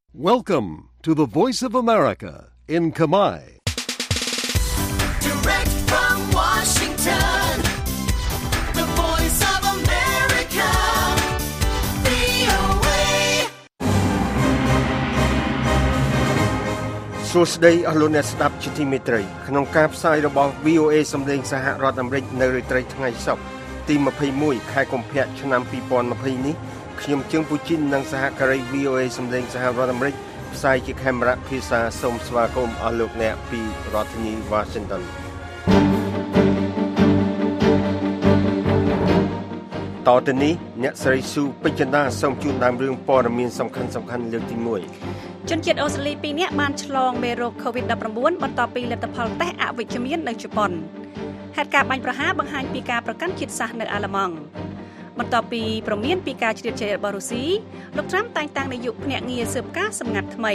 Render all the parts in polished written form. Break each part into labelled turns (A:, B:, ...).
A: Welcome to the Voice of America in Khmer.
B: Direct from Washington, the Voice of America, VOA.
C: សួស្តីអស់លោកអ្នកស្ដាប់ជាទីមេត្រីក្នុងការផ្សាយរបស់ VOA សំឡេងសហរដ្ឋអាមេរិកនៅរាត្រីថ្ងៃសុក្រទី21ខែកុម្ភៈឆ្នាំ2020នេះខ្ញុំជើងពូជីននិងសហការី VOA សំឡេងសហរដ្ឋអាមេរិកផ្សាយជាកាមេរ៉ាភាសាសូមស្វាគមន៍អស់លោកអ្នកពីរដ្ឋធានី Washington តទៅនេះអ្នកស្រីស៊ូពេជ្រចិន្តាសូមជូនដើមរឿងព័ត៌មានសំខាន់លើកទី1
D: ជនជាតិអូស្ត្រាលី2នាក់បានឆ្លងមេរោគ COVID-19 បន្ទាប់ពីលទ្ធផលតេស្តអវិជ្ជមាននៅជប៉ុនហេតុការណ៍បាញ់ប្រហារបង្ហាញពីការប្រកាន់ជាតិសាសន៍នៅអាល្លឺម៉ង់បន្ទាប់ពីប្រមានពីការជ្រៀតជ្រែករបស់រុស្ស៊ីលោកត្រាំតែងតាំងនាយកភ្នាក់ងារស៊ើបការសម្ងាត់ថ្មី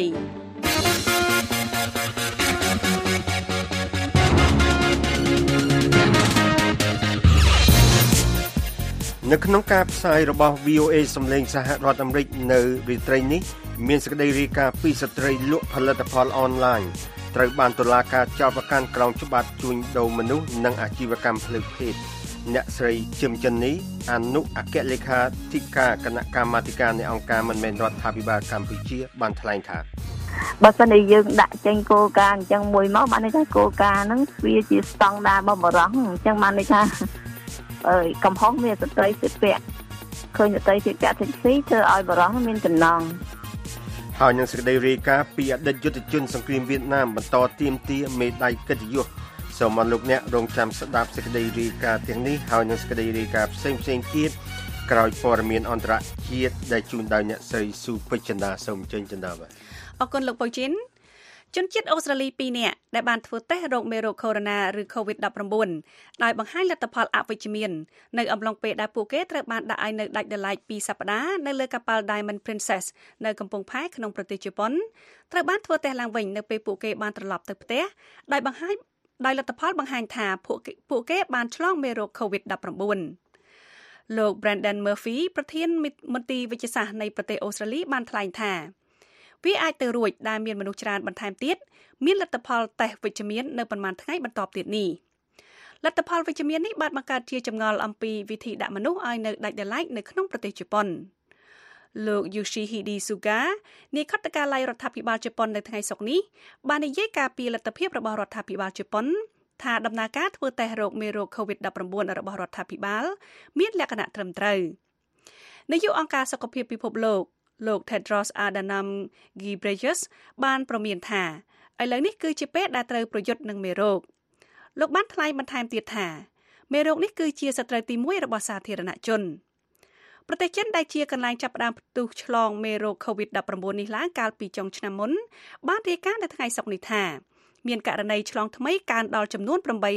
C: នៅក្នុងការផ្សាយរបស់ VOA សំឡេងសហរដ្ឋអាមេរិកនៅរាត្រីនេះមានសេចក្តីរាយការណ៍ពីស្ត្រីលក់ផលិតផលអនឡាញត្រូវបានតុលាការចោទប្រកាន់ក្រោមច្បាប់ជួញដូរមនុស្សនិងអាជីវកម្មផ្លូវភេទអ្នកស្រីជឹមចិននេះអនុអគ្គលេខាធិការគណៈកម្មាធិការនៃអង្គការមិនមែនរដ្ឋាភិបាលកម្ពុជាបានថ្លែងថា
E: បើសិនជាយើងដាក់ចេញគោលការណ៍អញ្ចឹងមួយមកបានន័យថាគោលការណ៍ហ្នឹងវាជាស្តង់ដាររបស់បរិសុទ្ធអញ្ចឹងបានន័យថាកំហុសមានស្ត្រីសិទ្ធិពាក់ឃើញស្ត្រីសិទ្ធិពាក់តិចស៊ីធ្វើឲ្យបរិសុទ្ធមានចំណង
C: ហើយនឹងសេចក្តីរាយការណ៍ពីអតីតយុទ្ធជនសង្គ្រាមវៀតណាមបន្តទាមទារមេដាយកិត្តិយសសូមអរលោកអ្នករងចាំស្ដាប់សេចក្តីរាយការណ៍ទាំងនេះហើយនឹងសេចក្តីរាយការណ៍ផ្សេងទៀតក្រោយព័ត៌មានអន្តរជាតិដែលជូនដោយអ្នកស្រីស៊ូពេជ្រចិន្តាសូមអញ្ជើញចិន្តាបាទ
D: អរគុណលោកពូជីនជនជាតិអូស្ត្រាលី2នាក់ដែលបានធ្វើតេស្តរោគមេរោគកូវីដ -19 ឬ COVID-19 ដោយបង្ហាញលទ្ធផលអវិជ្ជមាននៅអំឡុងពេលដែលពួកគេត្រូវបានដាក់ឲ្យនៅដាច់ដោយឡែក2សប្តាហ៍នៅលើកប៉ាល់ Diamond Princess នៅកំពង់ផែក្នុងប្រទេសជប៉ុនត្រូវបានធ្វើតេស្តឡើងវិញនៅពេលពួកគេបានត្រឡប់ទៅផ្ទះដោយលទ្ធផលបង្ហាញថាពួកគេបានឆ្លងមេរោគ COVID-19 លោក Brendan Murphy ប្រធានមន្ទីរវិទ្យាសាស្ត្រនៃប្រទេសអូស្ត្រាលីបានថ្លែងថាវាអាចទៅរួចដែលមានមនុស្សច្រើនបន្ថែមទៀតមានលទ្ធផលតេស្តវិជ្ជមាននៅប្រមាណថ្ងៃបន្ទាប់ទៀតនេះលទ្ធផលវិជ្ជមាននេះបានបង្កើតជាចម្ងល់អំពីវិធីដាក់មនុស្សឲ្យនៅដាច់ដោយឡែកនៅក្នុងប្រទេសជប៉ុនលោក Yoshihide Suga នាយរដ្ឋកាល័យរដ្ឋាភិបាលជប៉ុននៅថ្ងៃសុក្រនេះបាននិយាយការពីលទ្ធភាពរបស់រដ្ឋាភិបាលជប៉ុនថាដំណើរការធ្វើតេស្តរោគមេរោគ COVID-19 របស់រដ្ឋាភិបាលមានលក្ខណៈត្រឹមត្រូវនាយកអង្គការសុខភាពពិភពលោក Tedros Adhanom Ghebreyesus បានប្រមានថាឥឡូវនេះគឺជាពេលដែលត្រូវប្រយុទ្ធនឹងមេរោគលោកបានថ្លែងបន្ថែមទៀតថាមេរោគនេះគឺជាសត្រូវទី1របស់សាធារណជនប្រទេសចិនដែលជាកន្លែងចាប់ផ្ដើមផ្ទុះឆ្លងមេរោគ COVID-19 នេះឡើងកាលពីចុងឆ្នាំមុនបានរាយការណ៍នៅថ្ងៃសុក្រនេះថាមានករណីឆ្លងថ្មីកើនដល់ចំនួន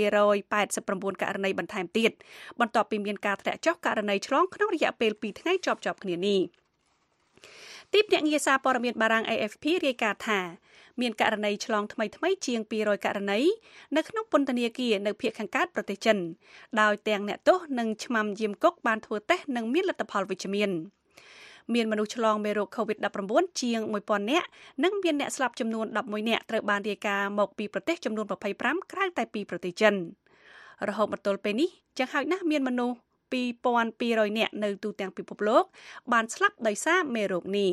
D: 889ករណីបន្ថែមទៀតបន្ទាប់ពីមានការធ្លាក់ចុះករណីឆ្លងក្នុងរយៈពេល2ថ្ងៃជាប់ៗគ្នានេះទីភ្នាក់ងារសារព័ត៌មានបារាំង AFP រាយការណ៍ថាមានករណីឆ្លងថ្មីជាង200ករណីនៅក្នុងពន្ធនាគារនៅភាគខាងកើតប្រទេសចិនដោយទាំងអ្នកទោសនិងឆ្មាំយាមកុកបានធ្វើតេស្តនិងមានលទ្ធផលវិជ្ជមានមានមនុស្សឆ្លងមេរោគ COVID-19 ជាង 1000 នាក់និងមានអ្នកស្លាប់ចំនួន11នាក់ត្រូវបានរាយការណ៍មកពីប្រទេសចំនួន25ក្រៅតែពីប្រទេសចិនរហូតមកទល់ពេលនេះយ៉ាងហោចណាស់មានមនុស្ស2200 នាក់នៅទូទាំងពិភពលោកបានស្លាប់ដោយសារមេរោគនេះ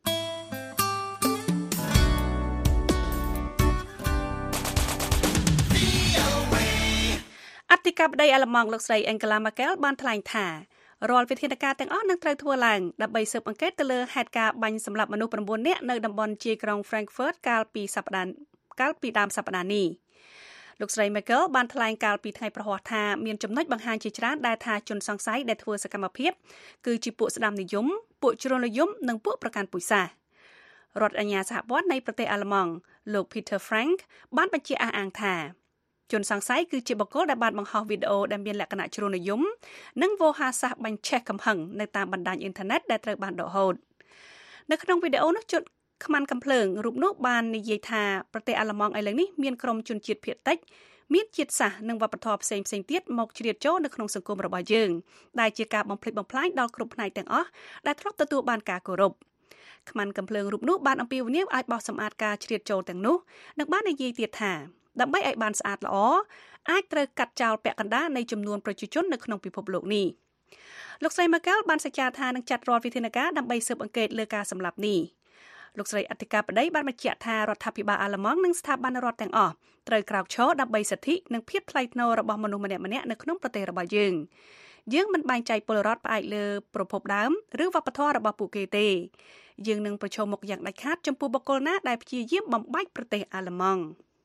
D: អធិការបតីអាល្លឺម៉ង់លោកស្រី Angela Merkel បានថ្លែងថារាល់វិធានការទាំងអស់នឹងត្រូវធ្វើឡើងដើម្បីស៊ើបអង្កេតទៅលើហេតុការណ៍បាញ់សម្លាប់មនុស្ស9នាក់នៅតំបន់ជាយក្រុង Frankfurt កាលពីដើមសប្តាហ៍នេះលោកស្រី Merkel បានថ្លែងកាលពីថ្ងៃប្រហ័សថាមានចំណុចបង្ហាញជាច្រើនដែលថាជនសង្ស័យដែលធ្វើសកម្មភាពគឺជាពួកស្ដាំនិយមពួកជ្រុលនិយមនិងពួកប្រកាន់ពូជសាសន៍រដ្ឋអាជ្ញាសហព័ន្ធនៃប្រទេសអាល្លឺម៉ង់លោក Peter Frank បានបញ្ជាក់អះអាងថាជនសង្ស័យគឺជាបុគ្គលដែលបានបង្ហោះវីដេអូដែលមានលក្ខណៈជ្រុលនិយមនិងវោហារសាស្ត្របញ្ឆេះកំហឹងនៅតាមបណ្ដាញអ៊ីនធឺណិតដែលត្រូវបានដកហូតនៅក្នុងវីដេអូនោះជនខ្មាន់កំភ្លើងរូបនោះបាននិយាយថាប្រទេសអាល្លឺម៉ង់ឥឡូវនេះមានក្រុមជនជាតិភាគតិចមានជាតិសាសន៍និងវប្បធម៌ផ្សេងៗទៀតមកជ្រៀតចូលនៅក្នុងសង្គមរបស់យើងដែលជាការបំផ្លិចបំផ្លាញដល់គ្រប់ផ្នែកទាំងអស់ដែលធ្លាប់ទទួលបានការគោរពខ្មាន់កំភ្លើងរូបនោះបានអំពាវនាវឲ្យបោះសម្អាតការជ្រៀតចូលទាំងនោះនិងបាននិយាយទៀតថាដើម្បីឲ្យបានស្អាតល្អអាចត្រូវកាត់ចោលពាក់កណ្ដាលនៃចំនួនប្រជាជននៅក្នុងពិភពលោកនេះលោកស្រី Merkel បានសច្ចាថានឹងចាត់រាល់វិធានការដើម្បីស៊ើបអង្កេតលើការសម្លាប់នេះលោកស្រីអធិការបតីបានបញ្ជាក់ថារដ្ឋាភិបាលអាល្លឺម៉ង់និងស្ថាប័នរដ្ឋទាំងអស់ត្រូវក្រោកឈរដើម្បីសិទ្ធិនិងភាពថ្លៃថ្នូររបស់មនុស្សម្នាក់ៗនៅក្នុងប្រទេសរបស់យើងមិនបែងចែកពលរដ្ឋផ្អែកលើប្រភពដើមឬវប្បធម៌របស់ពួកគេទេយើងនឹងប្រឈមមុខយ៉ាងដាច់ខាតចំពោះបុគ្គលណាដែលព្យាយាមបំបែកប្រទេសអាល្លឺម៉ង់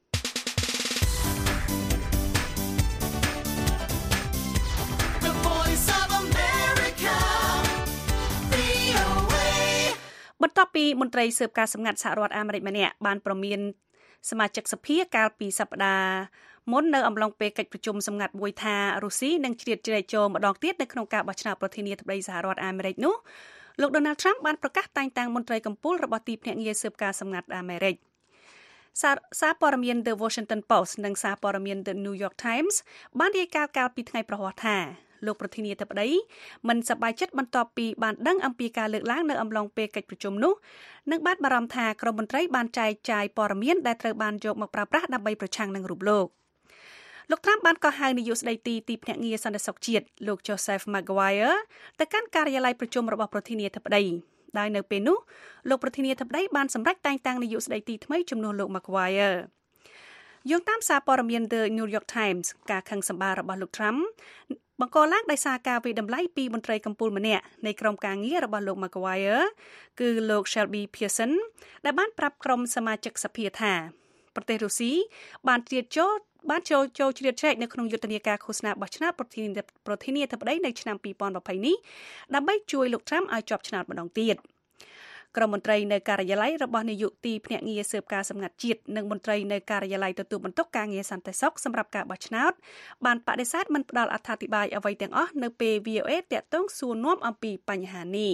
B: The Voice of America. VOA.
D: បន្ទាប់ពីមន្ត្រីស៊ើបការសម្ងាត់សហរដ្ឋអាមេរិកម្នាក់បានប្រមានសមាជិកសភាកាលពីសប្តាហ៍មុននៅអំឡុងពេលកិច្ចប្រជុំសម្ងាត់មួយថារុស្ស៊ីនឹងជ្រៀតជ្រែកចូលម្ដងទៀតនៅក្នុងការបោះឆ្នោតប្រធានាធិបតីសហរដ្ឋអាមេរិកនោះលោក Donald Trump បានប្រកាសតែងតាំងមន្ត្រីកំពូលរបស់ទីភ្នាក់ងារស៊ើបការសម្ងាត់អាមេរិកសារព័ត៌មាន The Washington Post និងសារព័ត៌មាន The New York Times បានរាយការណ៍កាលពីថ្ងៃប្រហ័សថាលោកប្រធានាធិបតីមិនសប្បាយចិត្តបន្ទាប់ពីបានដឹងអំពីការលើកឡើងនៅអំឡុងពេលកិច្ចប្រជុំនោះនិងបានបារម្ភថាក្រុមមន្ត្រីបានចែកចាយព័ត៌មានដែលត្រូវបានយកមកប្រើប្រាស់ដើម្បីប្រឆាំងនឹងរូបលោក លោក Trump បានក៏ហៅនាយកស្ដីទីភ្នាក់ងារសន្តិសុខជាតិលោក Joseph Maguire ទៅកាន់ការិយាល័យប្រជុំរបស់ប្រធានាធិបតីដោយនៅពេលនោះលោកប្រធានាធិបតីបានសម្រេចតែងតាំងនាយកស្ដីទីថ្មីជំនួសលោក Maguire យោងតាមសារព័ត៌មាន The New York Times ការខឹងសម្បាររបស់លោក Trump បង្កឡើងដោយសារការវិតម្លៃពីមន្ត្រីកំពូលម្នាក់នៃក្រុមការងាររបស់លោក Maguire គឺលោក Shelby Pearson ដែលបានប្រាប់ក្រុមសមាជិកសភាថាប្រទេសរុស្ស៊ីបានចូលជ្រៀតជ្រែកនៅក្នុងយុទ្ធនាការឃោសនាបោះឆ្នោតប្រធានាធិបតីនៅឆ្នាំ2020នេះដើម្បីជួយលោក Trump ឲ្យជាប់ឆ្នោតម្ដងទៀតក្រុមមន្ត្រីនៅការិយាល័យរបស់នាយកទីភ្នាក់ងារស៊ើបការសម្ងាត់ជាតិនិងមន្ត្រីនៅការិយាល័យទទួលបន្ទុកការងារសន្តិសុខសម្រាប់ការបោះឆ្នោតបានបដិសេធមិនផ្ដល់អត្ថាធិប្បាយអ្វីទាំងអស់នៅពេល VOA តាក់ទងសួរនាំអំពីបញ្ហានេះ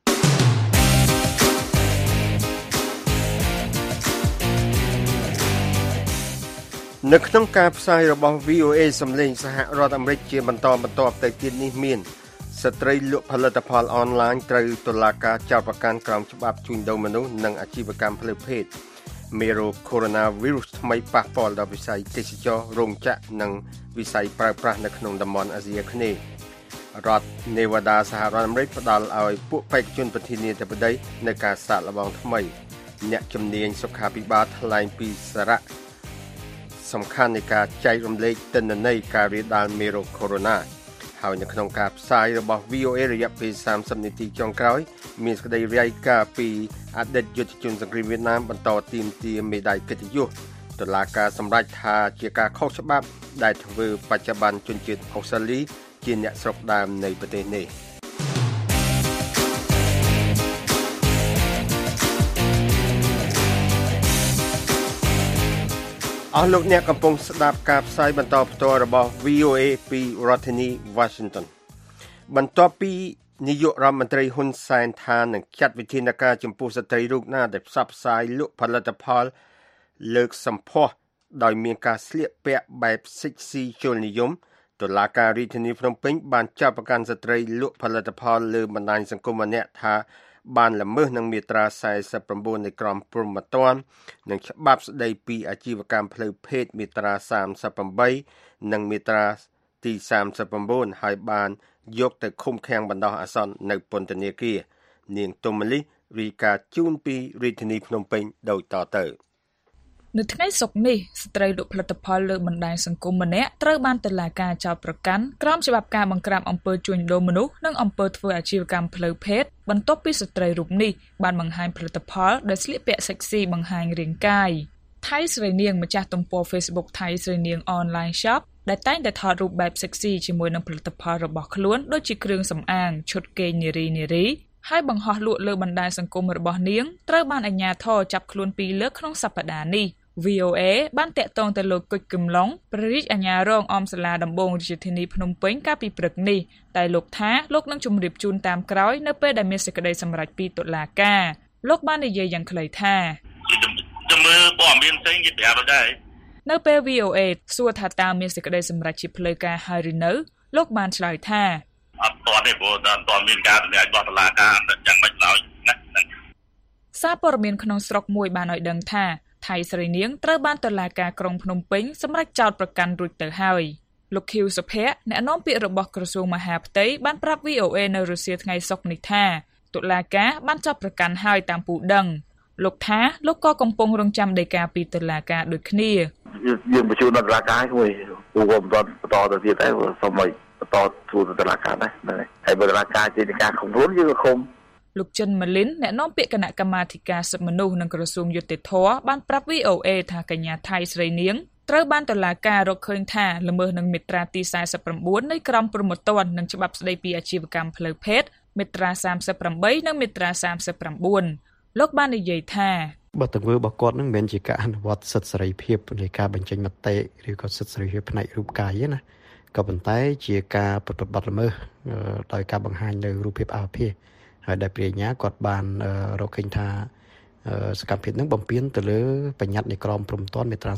C: នៅក្នុងការផ្សាយរបស់ VOA សំឡេងសហរដ្ឋអាមេរិកជាបន្តទៅទៀតនេះមានស្ត្រីលក់ផលិតផលអនឡាញត្រូវតុលាការចោទប្រកាន់ក្រោមច្បាប់ជួញដូរមនុស្សនិងអាជីវកម្មផ្លូវភេទមេរោគ Coronavirus ថ្មីប៉ះពាល់ដល់វិស័យទេសចរណ៍រោងចក្រនិងវិស័យប្រើប្រាស់នៅក្នុងតំបន់អាស៊ីអាគ្នេយ៍រដ្ឋ Nevada សហរដ្ឋអាមេរិកផ្ដល់ឲ្យពួកបេក្ខជនប្រធានាធិបតីនៅការសាកល្បងថ្មីអ្នកជំនាញសុខាភិបាលថ្លែងពីសារៈសំខាន់នៃការចែករំលែកទិន្នន័យការរាលដាលមេរោគ Corona ហើយនៅក្នុងការផ្សាយរបស់ VOA រយៈពេល30នាទីចុងក្រោយមានសេចក្តីរាយការណ៍ពីអតីតយុទ្ធជនសង្គ្រាមវៀតណាមបន្តទាមទារមេដាយកិត្តិយសតុលាការសម្រេចថាជាការខុសច្បាប់ដែលធ្វើបច្ចុប្បន្នជនជាតិអូស្ត្រាលីជាអ្នកស្រុកដើមនៃប្រទេសនេះអស់លោកអ្នកកំពុងស្ដាប់ការផ្សាយបន្តផ្ទាល់របស់ VOA ពីរដ្ឋធានី Washington បន្ទាប់ពីនាយករដ្ឋមន្ត្រីហ៊ុនសែនថានឹងចាត់វិធានការចំពោះស្ត្រីរូបណាដែលផ្សព្វផ្សាយលក់ផលិតផលលើកសម្ផស្សដោយមានការស្លៀកពាក់បែបស៊ីជលនិយមតុលាការរាជធានីភ្នំពេញបានចោទប្រកាន់ស្ត្រីលក់ផលិតផលលើបណ្ដាញសង្គមម្នាក់ថាបានល្មើសនឹងមាត្រា49នៃក្រមព្រហ្មទណ្ឌនិងច្បាប់ស្ដីពីអាជីវកម្មផ្លូវភេទមាត្រា38និងមាត្រាទី39ហើយបានយកទៅឃុំឃាំងបណ្ដោះអាសន្ននៅពន្ធនាគារនាងទុំមលីរីកាជូនពីរាជធានីភ្នំពេញដូចតទៅ
F: នៅថ្ងៃសុក្រនេះស្ត្រីលក់ផលិតផលលើបណ្ដាញសង្គមម្នាក់ត្រូវបានតុលាការចោទប្រកាន់ក្រោមច្បាប់ការបង្ក្រាបអំពើជួញដូរមនុស្សនិងអំពើធ្វើអាជីវកម្មផ្លូវភេទបន្ទាប់ពីស្ត្រីរូបនេះបានបង្ហាញផលិតផលដែលស្លៀកពាក់សេកស៊ីបង្ហាញរាងកាយថៃស្រីនាងម្ចាស់ទំព័រ Facebook ថៃស្រីនាង Online Shop ដែលតែងតែថតរូបបែបសេកស៊ីជាមួយនឹងផលិតផលរបស់ខ្លួនដូចជាគ្រឿងសម្អាងឈុតគេងនារីហើយបង្ហោះលក់លើបណ្ដាញសង្គមរបស់នាងត្រូវបានអាជ្ញាធរចាប់ខ្លួន2លើកក្នុងសប្តាហ៍នេះVOA បានតាក់ទងទៅលោកគុជគឹមឡុងព្រះរាជអាជ្ញារងអមសាលាដំបងរាជធានីភ្នំពេញកាលពីព្រឹកនេះតែលោកថាលោកនឹងជម្រាបជូនតាមក្រោយនៅពេលដែលមានសេចក្តីសម្រេចពីតុលាការលោកបាននិយាយយ៉ាងខ្លីថា
G: ជំរឿព័ត៌មានផ្សេងគេប្រាប់ដែរ
F: នៅពេល VOA សួរថាតើមានសេចក្តីសម្រេចជាផ្លូវការហើយឬនៅលោកបានឆ្លើយថា
G: អត់ទាន់ទេព្រោះអត់ទាន់មានការសម្រេចរបស់តុលាការយ៉ាងម៉េចឡើយណា
F: សារព័ត៌មានក្នុងស្រុកមួយបានឲ្យដឹងថាថៃស្រីនាងត្រូវបានតុលាការក្រុងភ្នំពេញសម្រេចចោទប្រកាន់រួចទៅហើយលោកខៀវសុភ័ក្រអ្នកនាំពាក្យរបស់ក្រសួងមហាផ្ទៃបានប្រាប់ VOA នៅរុស្ស៊ីថ្ងៃសុក្រនេះថាតុលាការបានចាប់ប្រកាន់ហើយតាមពូដឹងលោកថាលោកក៏កំពុងរងចាំដីកាពីតុលាការដូចគ្នា
H: យើងបញ្ជូនដល់តុលាការមួយពូក៏បន្តទៅទៀតដែរសូមឲ្យបន្តជួនតុលាការដែរហើយបើតុលាការជាការឃុំខ្លួនយើងក៏ឃុំ
F: លោកចិនម៉ាលីនអ្នកនាំពាក្យគណៈកម្មាធិការសិទ្ធិមនុស្សនិងក្រសួងយុតិធម៌បានប្រាប់ VOA ថាកញ្ញាថៃស្រីនាងត្រូវបានតុលាការរកឃើញថាល្មើសនឹងមាត្រាទី49នៃក្រមព្រហ្មទណ្ឌនិងច្បាប់ស្តីពីអាជីវកម្មផ្លូវភេទមាត្រា38និងមាត្រា39លោកបាននិយាយថា
I: បើទង្វើរបស់គាត់នឹងមិនមែនជាការអនុវត្តសិទ្ធិសេរីភាពនៃការបញ្ចេញមតិឬក៏សិទ្ធិសេរីភាពផ្នែករូបកាយទេណាក៏ប៉ុន្តែជាការប្រព្រឹត្តបទល្មើសដោយការបង្ហាញនៅរូបភាពអាភាសហើយដែលព្រះញ្ញាគាត់បានរកឃើញថាសកម្មភាពនឹងបំពានទៅលើបញ្ញត្តិនៃក្រមព្រហ្មទណ្ឌមាត្រា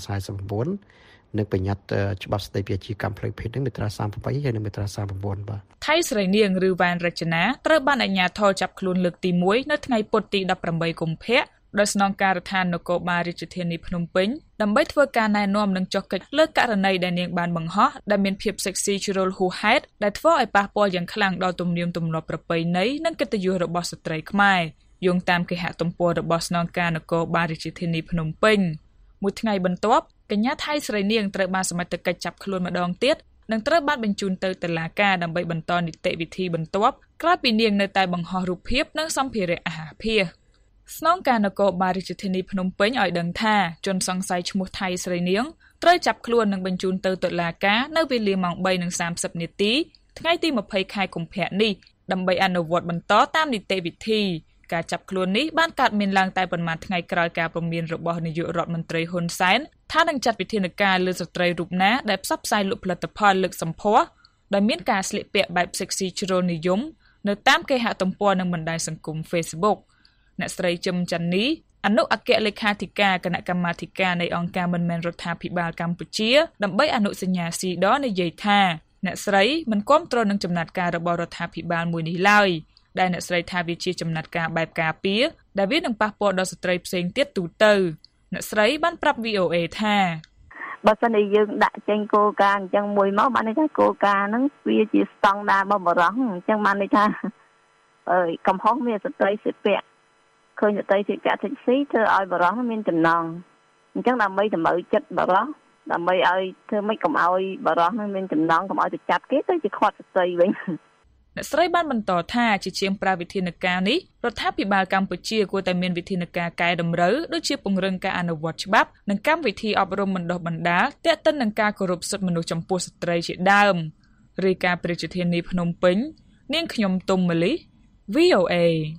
I: 49និងបញ្ញត្តិច្បាប់ស្តីពីអាជីវកម្មផ្លូវភេទនឹងមាត្រា38ហើយនិងមាត្រា39បាទ
F: ថៃស្រីនាងឬវ៉ែនរចនាត្រូវបានអាជ្ញាធរចាប់ខ្លួនលើកទី1នៅថ្ងៃពុធទី18កុម្ភៈដោយស្នងការដ្ឋាននគរបាលរាជធានីភ្នំពេញដើម្បីធ្វើការណែនាំនិងចុះកិច្ចលើករណីដែលនាងបានបង្ហោះដែលមានភាពសេកស៊ីជ្រុលហួសហេតុដែលធ្វើឲ្យប៉ះពាល់យ៉ាងខ្លាំងដល់ទំនៀមទម្លាប់ប្រពៃណីនិងកិត្តិយសរបស់ស្ត្រីខ្មែរយោងតាមគេហទំព័ររបស់ស្នងការនគរបាលរាជធានីភ្នំពេញមួយថ្ងៃបន្ទាប់កញ្ញាថៃស្រីនាងត្រូវបានសមត្ថកិច្ចចាប់ខ្លួនម្ដងទៀតនិងត្រូវបានបញ្ជូនទៅតុលាការដើម្បីបន្តនីតិវិធីបន្ទាប់ក្រោយពីនាងនៅតែបង្ហោះរូបភាពនិងសម្ភារៈអាហារភាសស្នងការនគរបាលរាជធានីភ្នំពេញឲ្យដឹងថាជនសង្ស័យឈ្មោះថៃស្រីនាងត្រូវចាប់ខ្លួននិងបញ្ជូនទៅតុលាការនៅវេលាម៉ោង 3:30 នាទីថ្ងៃទី20 ខែកុម្ភៈនេះដើម្បីអនុវត្តបន្តតាមនីតិវិធីការចាប់ខ្លួននេះបានកើតមានឡើងតែប៉ុន្មានថ្ងៃក្រោយការព្រមានរបស់នាយករដ្ឋមន្ត្រីហ៊ុនសែនថានឹងចាត់វិធានការលើស្ត្រីរូបណាដែលផ្សព្វផ្សាយលក់ផលិតផលលើកសម្ផស្សដែលមានការស្លៀកពាក់បែបសេកស៊ីជ្រុលនិយមនៅតាមគេហទំព័រនិងបណ្ដាញសង្គម Facebook អ្នកស្រីជឹមចាន់នីអនុអគ្គលេខាធិការគណៈកម្មាធិការនៃអង្គការមិនមែនរដ្ឋាភិបាលកម្ពុជាដើម្បីអនុសញ្ញាស៊ីដនិយាយថាអ្នកស្រីមិនគាំទ្រនឹងចំណាត់ការរបស់រដ្ឋាភិបាលមួយនេះឡើយដែលអ្នកស្រីថាវាជាចំណាត់ការបែបការពារដែលវានឹងប៉ះពាល់ដល់ស្ត្រីផ្សេងទៀតទូទៅអ្នកស្រីបានប្រាប់ VOA ថា
E: បើសិនជាយើងដាក់ចេញគោលការណ៍អញ្ចឹងមួយមកបានន័យថាគោលការណ៍ហ្នឹងវាជាស្តង់ដាររបស់បរិសុទ្ធអញ្ចឹងបានន័យថាកំហុសមានស្ត្រីសិពាក់ឃើញស្ត្រីសិពាក់តិចស៊ីធ្វើឲ្យបរិសុទ្ធមានចំណងអញ្ចឹងដើម្បីតម្រូវចិត្តបរិសុទ្ធដើម្បីឲ្យធ្វើម៉េចកុំឲ្យបរិសុទ្ធនឹងមានចំណងកុំឲ្យទៅចាប់គេទៅជាខាត់ស្ត្រីវិញ
F: អ្នកស្រីបានបន្តថាជាជាងប្រាវិធានការនេះរដ្ឋាភិបាលកម្ពុជាគួរតែមានវិធានការកែតម្រូវដូចជាពង្រឹងការអនុវត្តច្បាប់និងកម្មវិធីអប់រំបណ្ដុះបណ្ដាលទាក់ទិននឹងការគោរពសិទ្ធិមនុស្សចំពោះស្ត្រីជាដើមរាយការណ៍ពីរាជធានីភ្នំពេញនាងខ្ញុំទុំម៉ាលី VOA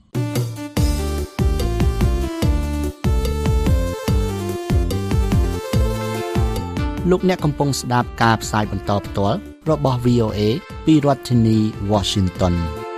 J: លោកអ្នកកំពុងស្ដាប់ការផ្សាយបន្តផ្ទាល់របស់ VOA ពីរដ្ឋធានី Washington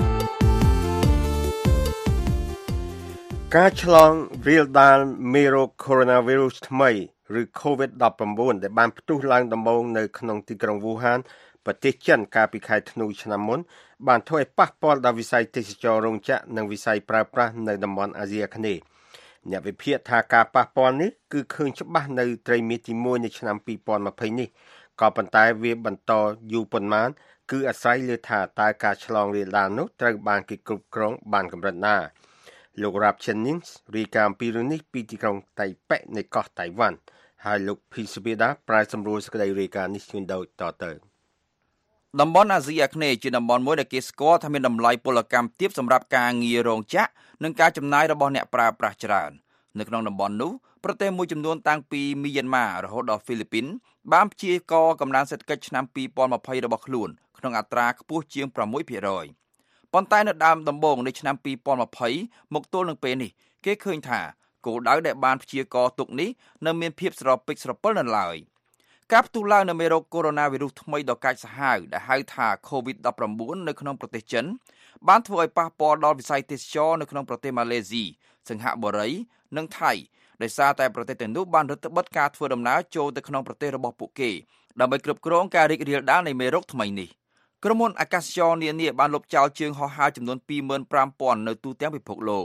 C: ការឆ្លងរាលដាលមេរោគ Coronavirus ថ្មីឬ COVID-19 ដែលបានផ្ទុះឡើងដំបូងនៅក្នុងទីក្រុងវូហានប្រទេសចិនកាលពីខែធ្នូឆ្នាំមុនបានធ្វើឲ្យប៉ះពាល់ដល់វិស័យទេសចររោងចក្រនិងវិស័យប្រើប្រាស់នៅតំបន់អាស៊ីអាគ្នេយ៍អ្នកវិភាគថាការប៉ះពាល់នេះគឺឃើញច្បាស់នៅត្រីមាសទី1នៃឆ្នាំ2020នេះក៏ប៉ុន្តែវាបន្តយូរប៉ុន្មានគឺអាស្រ័យលើថាតើការឆ្លងរាលដាលនោះត្រូវបានគេគ្រប់គ្រងបានកម្រិតណាលោក Rap Jennings រាយការណ៍ពីរឿងនេះពីទីក្រុងតៃប៉េនៃកោះតៃវ៉ាន់ហើយលោក Pisbida ប្រាយសម្រួលសេចក្តីរាយការណ៍នេះជូនដូចតទៅ
K: តំបន់អាស៊ីអាគ្នេយ៍ជាតំបន់មួយដែលគេស្គាល់ថាមានតម្លៃពលកម្មទាបសម្រាប់ការងាររោងចក្រនិងការចំណាយរបស់អ្នកប្រើប្រាស់ច្រើននៅក្នុងតំបន់នោះប្រទេសមួយចំនួនតាំងពីមីយ៉ាន់ម៉ារហូតដល់ហ្វីលីពីនបានព្យាករណ៍កំណើនសេដ្ឋកិច្ចឆ្នាំ2020របស់ខ្លួនក្នុងអត្រាខ្ពស់ជាង 6% ប៉ុន្តែនៅដើមដំបូងនៃឆ្នាំ2020មកទល់នឹងពេលនេះគេឃើញថាគោលដៅដែលបានព្យាករណ៍ទុកនេះនៅមានភាពស្រពេចស្រពិលនៅឡើយការផ្ទុះឡើងនៃមេរោគកូវីដ -19 ថ្មីដ៏កាចសាហាវដែលហៅថា COVID-19 នៅក្នុងប្រទេសចិនបានធ្វើឲ្យប៉ះពាល់ដល់វិស័យទេសចរនៅក្នុងប្រទេសម៉ាឡេស៊ីសិង្ហបុរីនិងថៃដោយសារតែប្រទេសទាំងនោះបានរឹតបន្តឹងការធ្វើដំណើរចូលទៅក្នុងប្រទេសរបស់ពួកគេដើម្បីគ្រប់គ្រងការរីករាលដាលនៃមេរោគថ្មីនេះក្រុមហ៊ុនអាកាសចរនានាបានលុបចោលជើងហោះហើរចំនួន 25,000 នៅទូទាំងពិភពលោក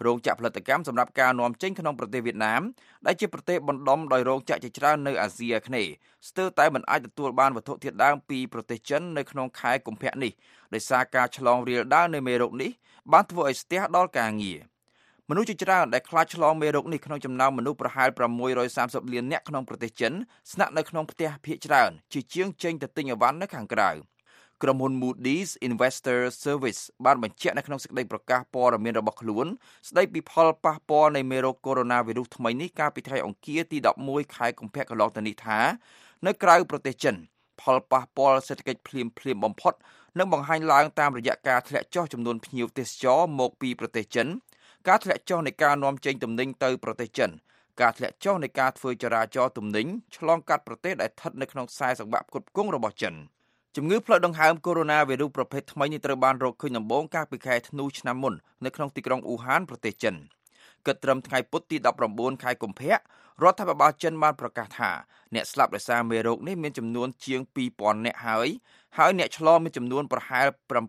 K: រោងចក្រផលិតកម្មសម្រាប់ការនាំចេញក្នុងប្រទេសវៀតណាមដែលជាប្រទេសបណ្ដុំដោយរោងចក្រជាច្រើននៅអាស៊ីអាគ្នេយ៍ស្ទើរតែមិនអាចទទួលបានវត្ថុធាតុដើមពីប្រទេសចិននៅក្នុងខែកុម្ភៈនេះដោយសារការឆ្លងរាលដាលនៃមេរោគនេះបានធ្វើឲ្យស្ទះដល់ការងារមនុស្សជាច្រើនដែលខ្លាចឆ្លងមេរោគនេះក្នុងចំណោមមនុស្សប្រហែល630លាននាក់ក្នុងប្រទេសចិនស្នាក់នៅក្នុងផ្ទះភាគច្រើនជាជាងចេញទៅទិញអីវ៉ាន់នៅខាងក្រៅក្រុមហ៊ុន Moody's Investor Service បានបញ្ជាក់នៅក្នុងសេចក្តីប្រកាសព័ត៌មានរបស់ខ្លួនស្តីពីផលប៉ះពាល់នៃមេរោគកូវីដ -19 ថ្មីនេះកាលពីថ្ងៃអង្គារទី11ខែកុម្ភៈកន្លងទៅនេះថានៅក្រៅប្រទេសចិនផលប៉ះពាល់សេដ្ឋកិច្ចភ្លាមៗបំផុតនឹងបង្ហាញឡើងតាមរយៈការធ្លាក់ចុះចំនួនភ្ញៀវទេសចរមកពីប្រទេសចិនការធ្លាក់ចុះនៃការនាំចេញទំនិញទៅប្រទេសចិនការធ្លាក់ចុះនៃការធ្វើចរាចរណ៍ទំនិញឆ្លងកាត់ប្រទេសដែលស្ថិតនៅក្នុងខ្សែសង្វាក់ផ្គត់ផ្គង់របស់ចិនជំងឺផ្លូវដង្ហើមកូវីដ -19 ប្រភេទថ្មីនេះត្រូវបានរកឃើញដំបូងកាលពីខែធ្នូឆ្នាំមុននៅក្នុងទីក្រុងអ៊ូហានប្រទេសចិនគិតត្រឹមថ្ងៃពុធទី19ខែកុម្ភៈរដ្ឋាភិបាលចិនបានប្រកាសថាអ្នកស្លាប់ដោយសារមេរោគនេះមានចំនួនជាង 2000 នាក់ហើយអ្នកឆ្លងមានចំនួនប្រហែល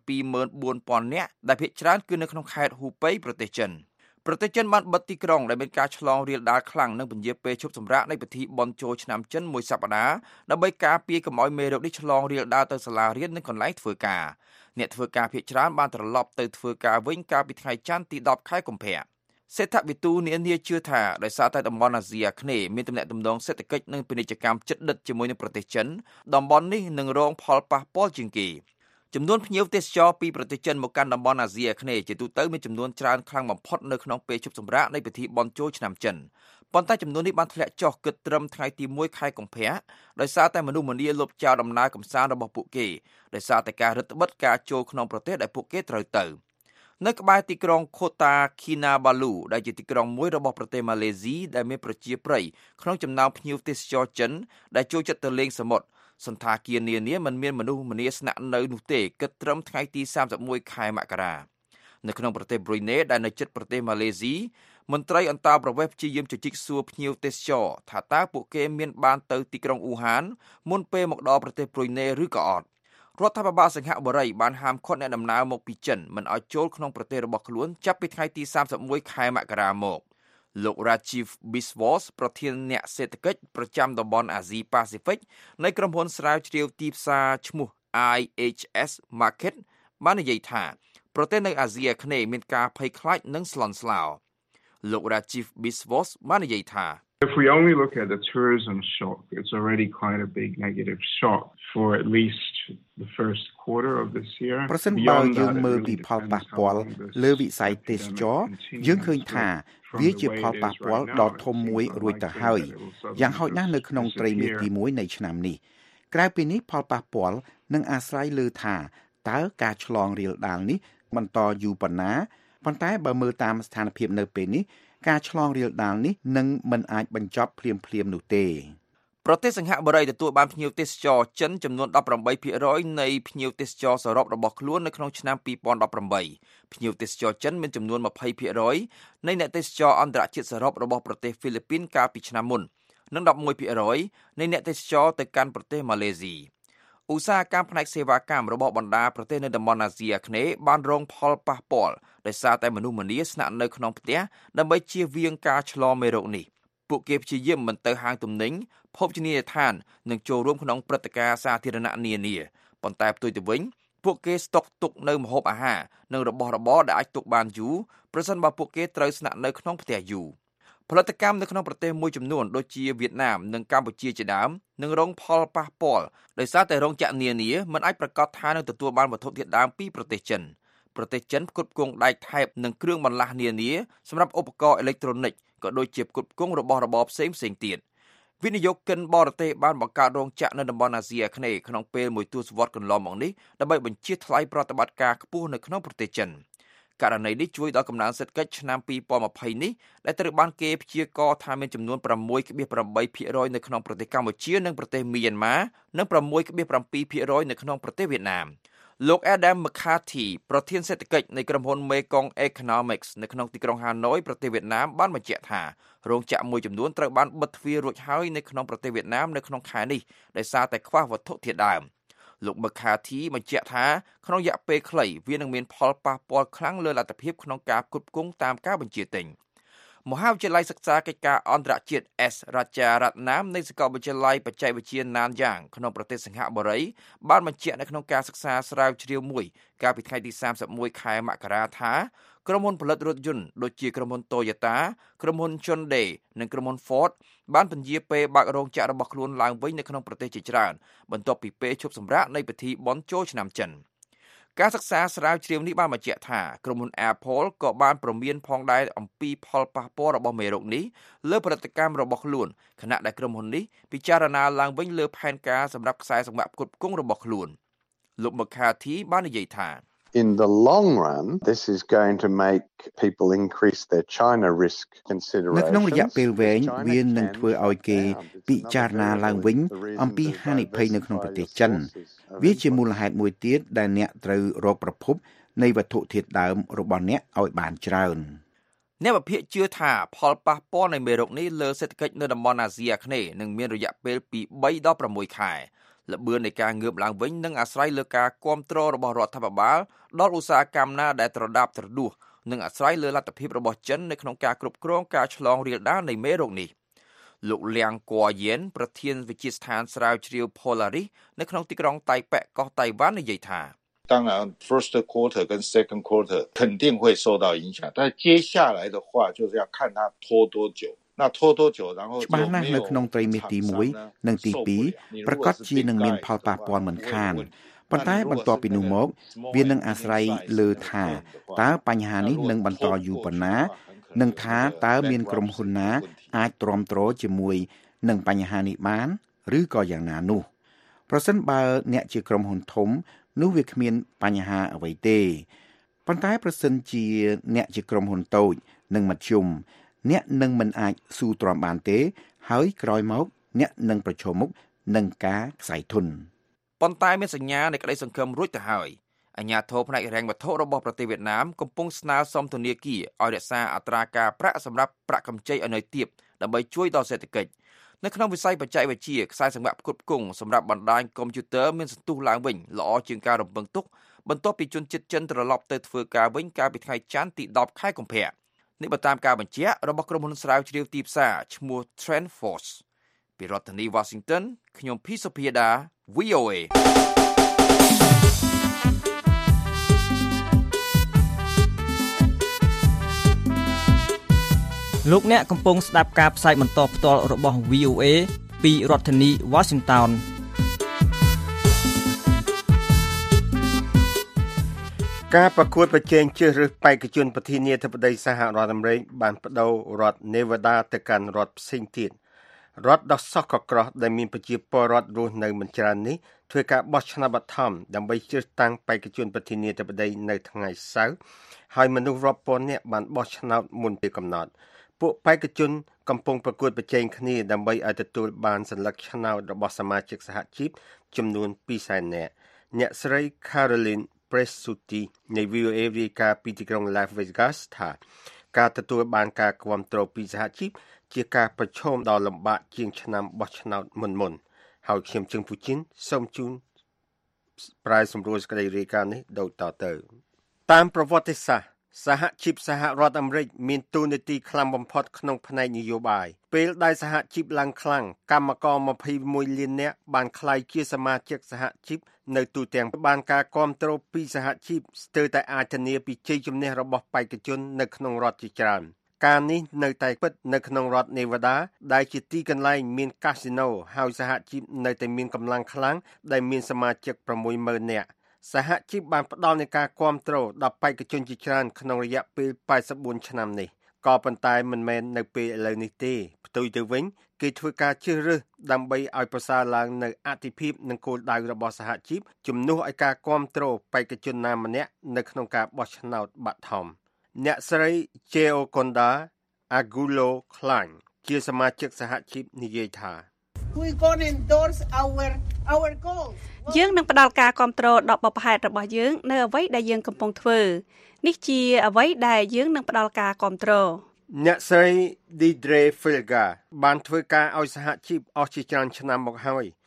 K: 74000 នាក់ដែលភាគច្រើនគឺនៅក្នុងខេត្តហ៊ូប៉ៃប្រទេសចិនបានបិទទីក្រុងដែលមានការឆ្លងរាលដាលខ្លាំងនិងពន្យាពេលឈប់សម្រាកនៃពិធីបុណ្យចូលឆ្នាំចិនមួយសប្តាហ៍ដើម្បីការពារកុំឲ្យមេរោគនេះឆ្លងរាលដាលទៅសាលារៀននិងកន្លែងធ្វើការអ្នកធ្វើការភាគច្រើនបានត្រឡប់ទៅធ្វើការវិញកាលពីថ្ងៃច័ន្ទទី10ខែកុម្ភៈសេដ្ឋវិទូនានាជឿថាដោយសារតែតំបន់អាស៊ីអាគ្នេយ៍មានទំនាក់ទំនងសេដ្ឋកិច្ចនិងពាណិជ្ជកម្មជិតដិតជាមួយនឹងប្រទេសចិនតំបន់នេះនឹងរងផលប៉ះពាល់ជាងគេចំនួនភ្ញៀវទេសចរពីប្រទេសចិនមកកាន់តំបន់អាស៊ីអាគ្នេយ៍ជាទូទៅមានចំនួនច្រើនខ្លាំងបំផុតនៅក្នុងពេលជប់សម្រាកនៃពិធីបុណ្យចូលឆ្នាំចិនប៉ុន្តែចំនួននេះបានធ្លាក់ចុះគិតត្រឹមថ្ងៃទី1ខែកុម្ភៈដោយសារតែមនុស្សម្នាលុបចោលដំណើរកម្សាន្តរបស់ពួកគេដោយសារតែការរឹតបន្តឹងការចូលក្នុងប្រទេសដែលពួកគេត្រូវទៅនៅក្បែរទីក្រុង Kota Kinabalu ដែលជាទីក្រុងមួយរបស់ប្រទេសម៉ាឡេស៊ីដែលមានប្រជាប្រិយក្នុងចំណោមភ្ញៀវទេសចរចិនដែលចូលចិត្តទៅលេងសមុទ្រសន្តាគារនានាមិនមានមនុស្សម្នាស្នាក់នៅនោះទេគិតត្រឹមថ្ងៃទី31ខែមករានៅក្នុងប្រទេស Brunei ដែលនៅជិតប្រទេសម៉ាឡេស៊ីមន្ត្រីអន្តរប្រវេសន៍ព្យាយាមជជែកសួរភ្ញៀវទេសចរថាតើពួកគេមានបានទៅទីក្រុងអ៊ូហានមុនពេលមកដល់ប្រទេស Brunei ឬក៏អត់រដ្ឋាភិបាលសិង្ហបុរីបានហាមឃាត់អ្នកដំណើរមកពីចិនមិនឲ្យចូលក្នុងប្រទេសរបស់ខ្លួនចាប់ពីថ្ងៃទី31ខែមករាមកលោក Rajiv Biswas ប្រធានអ្នកសេដ្ឋកិច្ចប្រចាំតំបន់អាស៊ីប៉ាស៊ីហ្វិកនៃក្រុមហ៊ុនស្រាវជ្រាវទីផ្សារឈ្មោះ IHS Market បាននិយាយថាប្រទេសនៅអាស៊ីអាគ្នេយ៍មានការភ័យខ្លាចនិងស្លន់ស្លោលោក Rajiv Biswas បាននិយាយថា
L: If we only look at the tourism shock, it's already quite a big negative shock for at least the first quarter of this year.
M: ប្រសិនបើយើងមើលពីផលប៉ះពាល់លើវិស័យទេសចរណ៍យើងឃើញថាវាជាផលប៉ះពាល់ដ៏ធំមួយរួចទៅហើយយ៉ាងហោចណាស់នៅក្នុងត្រីមាសទី1នៃឆ្នាំនេះក្រៅពីនេះផលប៉ះពាល់នឹងអាស្រ័យលើថាតើការឆ្លងរាលដាលនេះបន្តយូរប៉ុណ្ណាប៉ុន្តែបើមើលតាមស្ថានភាពនៅពេលនេះការឆ្លងរាលដាលនេះនឹងមិនអាចបញ្ចប់ភ្លាមៗនោះទេ
K: ប្រទេសសិង្ហបុរីទទួលបានភ្ញៀវទេសចរចិនចំនួន 18% នៃភ្ញៀវទេសចរសរុបរបស់ខ្លួននៅក្នុងឆ្នាំ2018ភ្ញៀវទេសចរចិនមានចំនួន 20% នៃអ្នកទេសចរអន្តរជាតិសរុបរបស់ប្រទេសហ្វីលីពីនកាលពីឆ្នាំមុននិង 11% នៃអ្នកទេសចរទៅកាន់ប្រទេសម៉ាឡេស៊ីឧស្សាហកម្មផ្នែកសេវាកម្មរបស់បណ្ដាប្រទេសនៅតំបន់អាស៊ីអាគ្នេយ៍បានរងផលប៉ះពាល់ដោយសារតែមនុស្សម្នាស្នាក់នៅក្នុងផ្ទះដើម្បីជៀសវាងការឆ្លងមេរោគនេះពួកគេព្យាយាមមិនទៅហាងទំនិញភោជនីយដ្ឋាននិងចូលរួមក្នុងព្រឹត្តិការណ៍សាធារណៈនានាប៉ុន្តែផ្ទុយទៅវិញពួកគេស្តុកទុកនៅម្ហូបអាហារនិងរបស់របរដែលអាចទុកបានយូរប្រសិនបើពួកគេត្រូវស្នាក់នៅក្នុងផ្ទះយូរផលិតកម្មនៅក្នុងប្រទេសមួយចំនួនដូចជាវៀតណាមនិងកម្ពុជាជាដើមនឹងរងផលប៉ះពាល់ដោយសារតែរោងចក្រនានាមិនអាចប្រកាសថានឹងទទួលបានវត្ថុធាតុដើមពីប្រទេសចិនផ្គត់ផ្គង់ដែកថែបនិងគ្រឿងបន្លាស់នានាសម្រាប់ឧបករណ៍អេឡិចត្រូនិកក៏ដូចជាផ្គត់ផ្គង់របស់របរផ្សេងទៀតវិនិយោគិនបរទេសបានបង្កើតរោងចក្រនៅតំបន់អាស៊ីអាគ្នេយ៍ក្នុងពេលមួយទសវត្សរ៍កន្លងមកនេះដើម្បីបញ្ជៀសថ្លៃប្រតិបត្តិការខ្ពស់នៅក្នុងប្រទេសចិនករណីនេះជួយដល់កំណើនសេដ្ឋកិច្ចឆ្នាំ2020នេះដែលត្រូវបានគេព្យាករណ៍ថាមានចំនួន 6.8% នៅក្នុងប្រទេសកម្ពុជានិងប្រទេសមីយ៉ាន់ម៉ានិង 6.7% នៅក្នុងប្រទេសវៀតណាមលោក Adam McCarthy ប្រធានសេដ្ឋកិច្ចនៃក្រុមហ៊ុន Mekong Economics នៅក្នុងទីក្រុងហាណូយប្រទេសវៀតណាមបានបញ្ជាក់ថារោងចក្រមួយចំនួនត្រូវបានបិទទ្វាររួចហើយនៅក្នុងប្រទេសវៀតណាមនៅក្នុងខែនេះដោយសារតែខ្វះវត្ថុធាតុដើមលោក McCarthy បញ្ជាក់ថាក្នុងរយៈពេលខ្លីវានឹងមានផលប៉ះពាល់ខ្លាំងលើលទ្ធភាពក្នុងការគ្រប់គ្រងតាមការបញ្ជាទិញមហាវិទ្យាល័យសិក្សាកិច្ចការអន្តរជាតិ S រាជារដ្ឋណាមនៃសាកលវិទ្យាល័យបច្ចេកវិទ្យាណានយ៉ាងក្នុងប្រទេសសិង្ហបុរីបានបញ្ជាក់នៅក្នុងការសិក្សាស្រាវជ្រាវមួយកាលពីថ្ងៃទី31ខែមករាថាក្រុមហ៊ុនផលិតរថយន្តដូចជាក្រុមហ៊ុន Toyota ក្រុមហ៊ុន Hyundai និងក្រុមហ៊ុន Ford បានពន្យាពេលបើករោងចក្ររបស់ខ្លួនឡើងវិញនៅក្នុងប្រទេសជាច្រើនបន្ទាប់ពីពេលឈប់សម្រាកនៃពិធីបុណ្យចូលឆ្នាំចិនការសិក្សាស្រាវជ្រាវនេះបានបញ្ជាក់ថាក្រុមហ៊ុន Apple ក៏បានព្រមានផងដែរអំពីផលប៉ះពាល់របស់មេរោគនេះលើផលិតកម្មរបស់ខ្លួនខណៈដែលក្រុមហ៊ុននេះពិចារណាឡើងវិញលើផែនការសម្រាប់ខ្សែសង្វាក់ផ្គត់ផ្គង់របស់ខ្លួនលោក McCarthy បាននិយាយថា
N: In the long run, this is going to make people increase their China risk considerations.
M: នៅក្នុងរយៈពេលវែងវានឹងធ្វើឲ្យគេពិចារណាឡើងវិញអំពីហានិភ័យនៅក្នុងប្រទេសចិនវាជាមូលហេតុមួយទៀតដែលអ្នកត្រូវរកប្រភពនៃវត្ថុធាតុដើមរបស់អ្នកឲ្យបានច្រើន
K: អ្នកវិភាគជឿថាផលប៉ះពាល់នៃមេរោគនេះលើសេដ្ឋកិច្ចនៅតំបន់អាស៊ីអាគ្នេយ៍នឹងមានរយៈពេលពី3ដល់6ខែល្បឿននៃការងើបឡើងវិញនឹងអាស្រ័យលើការគាំទ្ររបស់រដ្ឋាភិបាលដល់ឧស្សាហកម្មណាដែលត្រដាបត្រដួសនិងអាស្រ័យលើលទ្ធភាពរបស់ចិននៅក្នុងការគ្រប់គ្រងការឆ្លងរាលដាលនៃមេរោគនេះលោកលៀងកួយៀនប្រធានវិទ្យាស្ថានស្រាវជ្រាវ Polaris នៅក្នុងទីក្រុងតៃប៉េកោះតៃវ៉ាន់និយាយថា
O: 当然 first quarter 跟 second quarter 肯定会受到影响但接下来的话就是要看它拖多久那拖多久然后
M: ច្បាស់ណាស់នៅក្នុងត្រីមាសទី1និងទី2ប្រកាសជានឹងមានផលប៉ះពាល់មិនខានប៉ុន្តែបន្ទាប់ពីនោះមកវានឹងអាស្រ័យលើថាតើបញ្ហានេះនឹងបន្តយូរប៉ុណ្ណានិងថាតើមានក្រុមហ៊ុនណាអាចទ្រាំទ្រជាមួយនឹងបញ្ហានេះបានឬក៏យ៉ាងណានោះប្រសិនបើអ្នកជាក្រុមហ៊ុនធំនោះវាគ្មានបញ្ហាអ្វីទេប៉ុន្តែប្រសិនជាអ្នកជាក្រុមហ៊ុនតូចនិងមធ្យមអ្នកនឹងមិនអាចស៊ូទ្រាំបានទេហើយក្រោយមកអ្នកនឹងប្រឈមមុខនឹងការខ្សែធន
K: ប៉ុន្តែមានសញ្ញានៃក្តីសង្ឃឹមរួចទៅហើយអាជ្ញាធរផ្នែកហិរញ្ញវត្ថុរបស់ប្រទេសវៀតណាមកំពុងស្នើសុំធនាគារឲ្យរក្សាអត្រាការប្រាក់សម្រាប់ប្រាក់កម្ចីឲ្យនៅទាបដើម្បីជួយដល់សេដ្ឋកិច្ចនៅក្នុងវិស័យបច្ចេកវិទ្យាខ្សែសង្វាក់ផ្គត់ផ្គង់សម្រាប់បណ្ដាញកុំព្យូទ័រមានសន្ទុះឡើងវិញល្អជាងការរំពឹងទុកបន្ទាប់ពីជនជាតិចិនត្រឡប់ទៅធ្វើការវិញកាលពីថ្ងៃច័ន្ទទី10ខែកុម្ភៈនេះបើតាមការបញ្ជាក់របស់ក្រុមហ៊ុនស្រាវជ្រាវទីផ្សារឈ្មោះ TrendForce ពីរដ្ឋធានី Washington ខ្ញុំភីសុភាដា VOA
P: លោកអ្នកកំពុងស្ដាប់ការផ្សាយបន្តផ្ទាល់របស់ VOA ពីរដ្ឋធានី Washington
C: ការប្រកួតប្រជែងជ្រើសរើសបេក្ខជនប្រធានាធិបតីសហរដ្ឋអាមេរិកបានបដូររដ្ឋ Nevada ទៅកាន់រដ្ឋផ្សេងទៀតរដ្ឋដ៏សក់កក្រោះដែលមានប្រជាពលរដ្ឋរស់នៅមិនច្រើននេះធ្វើការបោះឆ្នោតបឋមដើម្បីជ្រើសតាំងបេក្ខជនប្រធានាធិបតីនៅថ្ងៃសៅរ៍ហើយមនុស្សរាប់ពាន់នាក់បានបោះឆ្នោតមុនពេលកំណត់ពួកបេក្ខជនកំពុងប្រកួតប្រជែងគ្នាដើម្បីឲ្យទទួលបានសញ្ញាឆ្នោតរបស់សមាជិកសហជីពចំនួន200,000នាក់អ្នកស្រី Caroline Presutti នៃ VOA រាយការណ៍ពីទីក្រុង Las Vegas ថាការទទួលបានការគាំទ្រពីសហជីពជាការប្រឈមដ៏លំបាកជាងឆ្នាំបោះឆ្នោតមុនហើយខ្ញុំជឹងពូជីនសូមជូនប្រាយសម្រួលសេចក្តីរាយការណ៍នេះដូចតទៅតាមប្រវត្តិសាស្ត្រសហជីពសហរដ្ឋអាមេរិកមានតួនាទីខ្លាំងបំផុតក្នុងផ្នែកនយោបាយពេលដែលសហជីពឡើងខ្លាំងកម្មករ21លាននាក់បានក្លាយជាសមាជិកសហជីពនៅទូទាំងបានការគាំទ្រពីសហជីពស្ទើរតែអាចធានាពីជ័យជំនះរបស់បេក្ខជននៅក្នុងរដ្ឋជាច្រើនការនេះនៅតែពិតនៅក្នុងរដ្ឋ Nevada ដែលជាទីកន្លែងមានកាស៊ីណូហើយសហជីពនៅតែមានកម្លាំងខ្លាំងដែលមានសមាជិក 60,000 នាក់សហជីពបានផ្ដល់នូវការគាំទ្រដល់បេក្ខជនជាច្រើនក្នុងរយៈពេល84ឆ្នាំនេះក៏ប៉ុន្តែមិនមែននៅពេលឥឡូវនេះទេផ្ទុយទៅវិញគេធ្វើការជ្រើសរើសដើម្បីឲ្យប្រសើរឡើងនៅអតិភិបនិងគោលដៅរបស់សហជីពជំនួសឲ្យការគាំទ្របេក្ខជនណាម្នាក់នៅក្នុងការបោះឆ្នោតបឋមអ្នកស្រី Geoconda Agulo Klein ជាសមាជិកសហជីពនិយាយថា
Q: We gonna endorse our goals
D: យើងនឹងផ្ដល់ការគាំទ្រដល់បបផែតរបស់យើងនៅអ្វីដែលយើងកំពុងធ្វើនេះជាអ្វីដែលយើងនឹងផ្ដល់ការគាំទ្រ
C: អ្នកស្រី Deidre Filga បានធ្វើការឲ្យសហជីពអស់ជាច្រើនឆ្នាំមកហើយ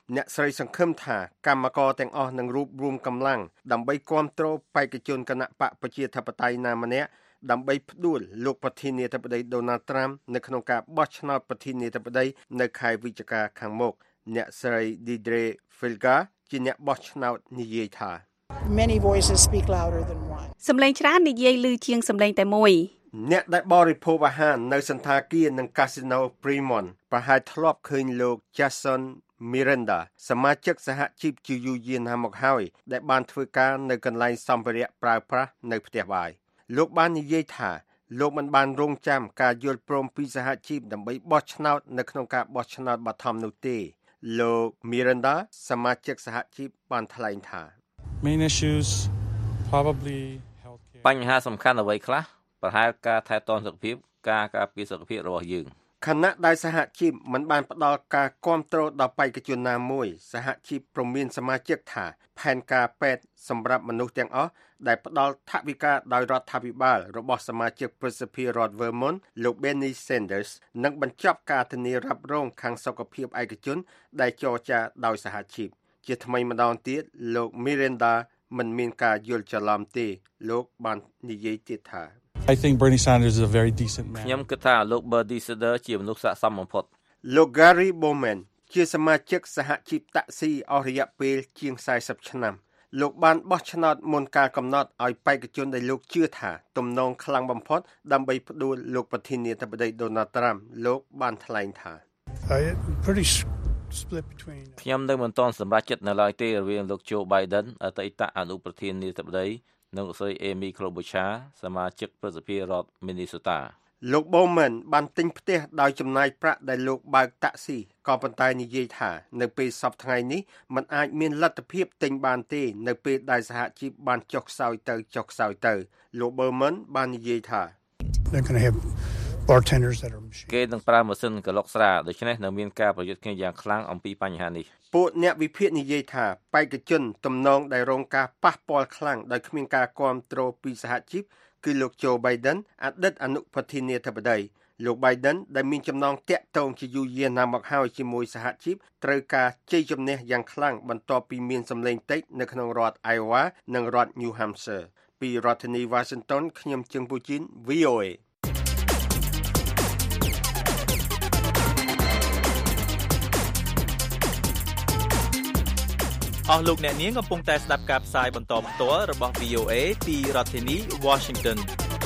C: អ្នកស្រីសង្ឃឹមថាកម្មករទាំងអស់នឹងរួបរวมកម្លាំងដើម្បីគាំទ្របេក្ខជនគណៈបកប្រជាធិបតេយ្យណាម្នាក់ដើម្បីផ្ដួលលោកប្រធានាធិបតី Donald Trump នៅក្នុងការបោះឆ្នោតប្រធានាធិបតីនៅខែវិច្ឆិកាខាងមុខអ្នកស្រី Deidre Filga ជាអ្នកបោះឆ្នោតនិយាយថា
R: Many voices speak louder than one
D: សម្លេងច្រើននិយាយឮជាងសម្លេងតែមួយ
C: អ្នកដែលបរិភោគអាហារនៅសន្តាគារនិងកាស៊ីណូ Fremont ប្រហែលធ្លាប់ឃើញលោក Jason Miranda សមាជិកសហជីពជាយូរយារណាស់មកហើយដែលបានធ្វើការនៅកន្លែងសម្ភារៈប្រើប្រាស់នៅផ្ទះបាយលោកបាននិយាយថាលោកមិនបានរងចាំការយល់ព្រមពីសហជីពដើម្បីបោះឆ្នោតនៅក្នុងការបោះឆ្នោតបឋមនោះទេលោក Miranda សមាជិកសហជីពបានថ្លែងថា
S: Main issues probably healthcare
T: បញ្ហាសំខាន់អ្វីខ្លះប្រហែលការថែទាំសុខភាពការការពារសុខភាពរបស់យើង
C: ខណៈដែលសហជីពមិនបានផ្ដល់ការគាំទ្រដល់បេក្ខជនណាមួយសហជីពព្រមមានសមាជិកថាផែនការពេទ្យសម្រាប់មនុស្សទាំងអស់ដែលផ្ដល់ថវិកាដោយរដ្ឋាភិបាលរបស់សមាជិកប្រសិទ្ធិរដ្ឋ Vermont លោក Bernie Sanders នឹងបញ្ចប់ការធានារ៉ាប់រងខាងសុខភាពឯកជនដែលចរចាដោយសហជីពជាថ្មីម្ដងទៀតលោក Miranda មិនមានការយល់ច្រឡំទេលោកបាននិយាយទៀតថា
S: I think Bernie Sanders is a very decent man
T: ខ្ញុំគិតថាលោក Bernie Sanders ជាមនុស្សស័ក្តិសមបំផុត
C: លោក Gary Bowman ជាសមាជិកសហជីពតាក់ស៊ីអស់រយៈពេលជាង40ឆ្នាំលោកបានបោះឆ្នោតមុនការកំណត់ឲ្យបេក្ខជនដែលលោកជឿថាទំនងខ្លាំងបំផុតដើម្បីផ្ដួលលោកប្រធានាធិបតី Donald Trump លោកបានថ្លែងថា
T: ខ្ញុំនៅមិនទាន់សម្រេចចិត្តនៅឡើយទេរវាងលោក Joe Biden អតីតអនុប្រធានាធិបតីនិងលោកស្រី Amy Klobuchar សមាជិកប្រសិទ្ធិរដ្ឋ Minnesota
C: លោក Bowman បានទិញផ្ទះដោយចំណាយប្រាក់ដែលលោកបើកតាក់ស៊ីក៏ប៉ុន្តែនិយាយថានៅពេលសប្តាហ៍ថ្ងៃនេះมันអាចមានលទ្ធភាពទិញបានទេនៅពេលដែលសហជីពបានចុះខ្សោយទៅលោក Bowman បាននិយាយថា
T: គេនឹងប្រើម៉ាស៊ីនក្លុកស្រាដូច្នេះនៅមានការប្រយុទ្ធគ្នាយ៉ាងខ្លាំងអំពីបញ្ហានេះ
C: ពួកអ្នកវិភាគនិយាយថាបេក្ខជនទំនងដែលរងការប៉ះពាល់ខ្លាំងដោយគ្មានការគាំទ្រពីសហជីពគឺលោក Joe Biden អតីតអនុប្រធានាធិបតីលោក Biden ដែលមានចំណងតាក់ទងជាយូរយារណាស់មកហើយជាមួយសហជីពត្រូវការជ័យជំនះយ៉ាងខ្លាំងបន្ទាប់ពីមានសម្លេងតិចនៅក្នុងរដ្ឋ Iowa និងរដ្ឋ New Hampshire ពីរដ្ឋធានី Washington ខ្ញុំជឹងពូជីន VOA
U: អស់លោកអ្នកនាងកំពុងតែស្ដាប់ការផ្សាយបន្តផ្ទាល់របស់ VOA ពីរដ្ឋធានី Washington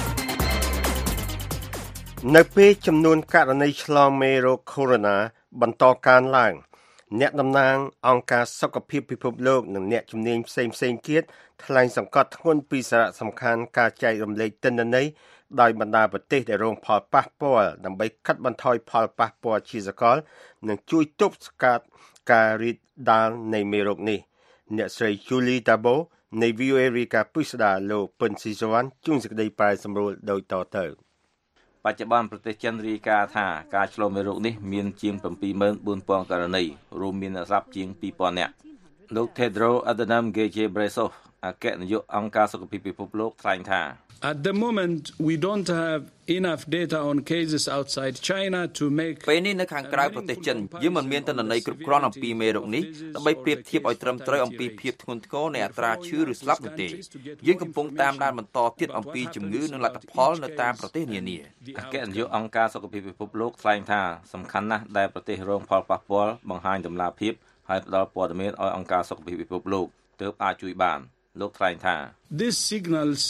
C: នៅពេលចំនួនករណីឆ្លងមេរោគ Corona បន្តកើនឡើងអ្នកតំណាងអង្គការសុខភាពពិភពលោកនិងអ្នកជំនាញផ្សេងៗទៀតថ្លែងសង្កត់ធ្ងន់ពីសារៈសំខាន់ការចែករំលែកទិន្នន័យដោយបណ្ដាប្រទេសដែលរងផលប៉ះពាល់ដើម្បីកាត់បន្ថយផលប៉ះពាល់ជាសកលនិងជួយទប់ស្កាត់ការរីកដាលនៃមេរោគនេះអ្នកស្រី Julie Tabo នៃ VOA រាយការណ៍ពីស្ដារលោកពិនស៊ីសវណ្ណជួនសេចក្តីប្រែសម្រួលដោយតទៅ
T: បច្ចុប្បន្នប្រទេសចិនរាយការណ៍ថាការឆ្លងមេរោគនេះមានជាង 74,000 ករណីរួមមានអ្នកស្លាប់ជាង 2,000 នាក់លោក Tedros Adhanom Ghebreyesus អគ្គនាយកអង្គការសុខភាពពិភពលោកថ្លែងថា
V: At the moment we don't have enough data on cases outside China to make
K: ពេលនេះនៅខាងក្រៅប្រទេសចិនយើងមិនមានទិន្នន័យគ្រប់គ្រាន់អំពីមេរោគនេះដើម្បីប្រៀបធៀបឲ្យត្រឹមត្រូវអំពីភាពធ្ងន់ធ្ងរនៃអត្រាឈឺឬស្លាប់នោះទេយើងកំពុងតាមដានបន្តទៀតអំពីជំងឺនិងលទ្ធផលនៅតាមប្រទេសនានា
T: អគ្គនាយកអង្គការសុខភាពពិភពលោកថ្លែងថាសំខាន់ណាស់ដែលប្រទេសរងផលប៉ះពាល់បង្ហាញតម្លាភាពហើយផ្ដល់ព័ត៌មានឲ្យអង្គការសុខភាពពិភពលោកទើបអាចជួយបានលោកថ្លែងថា
V: This signals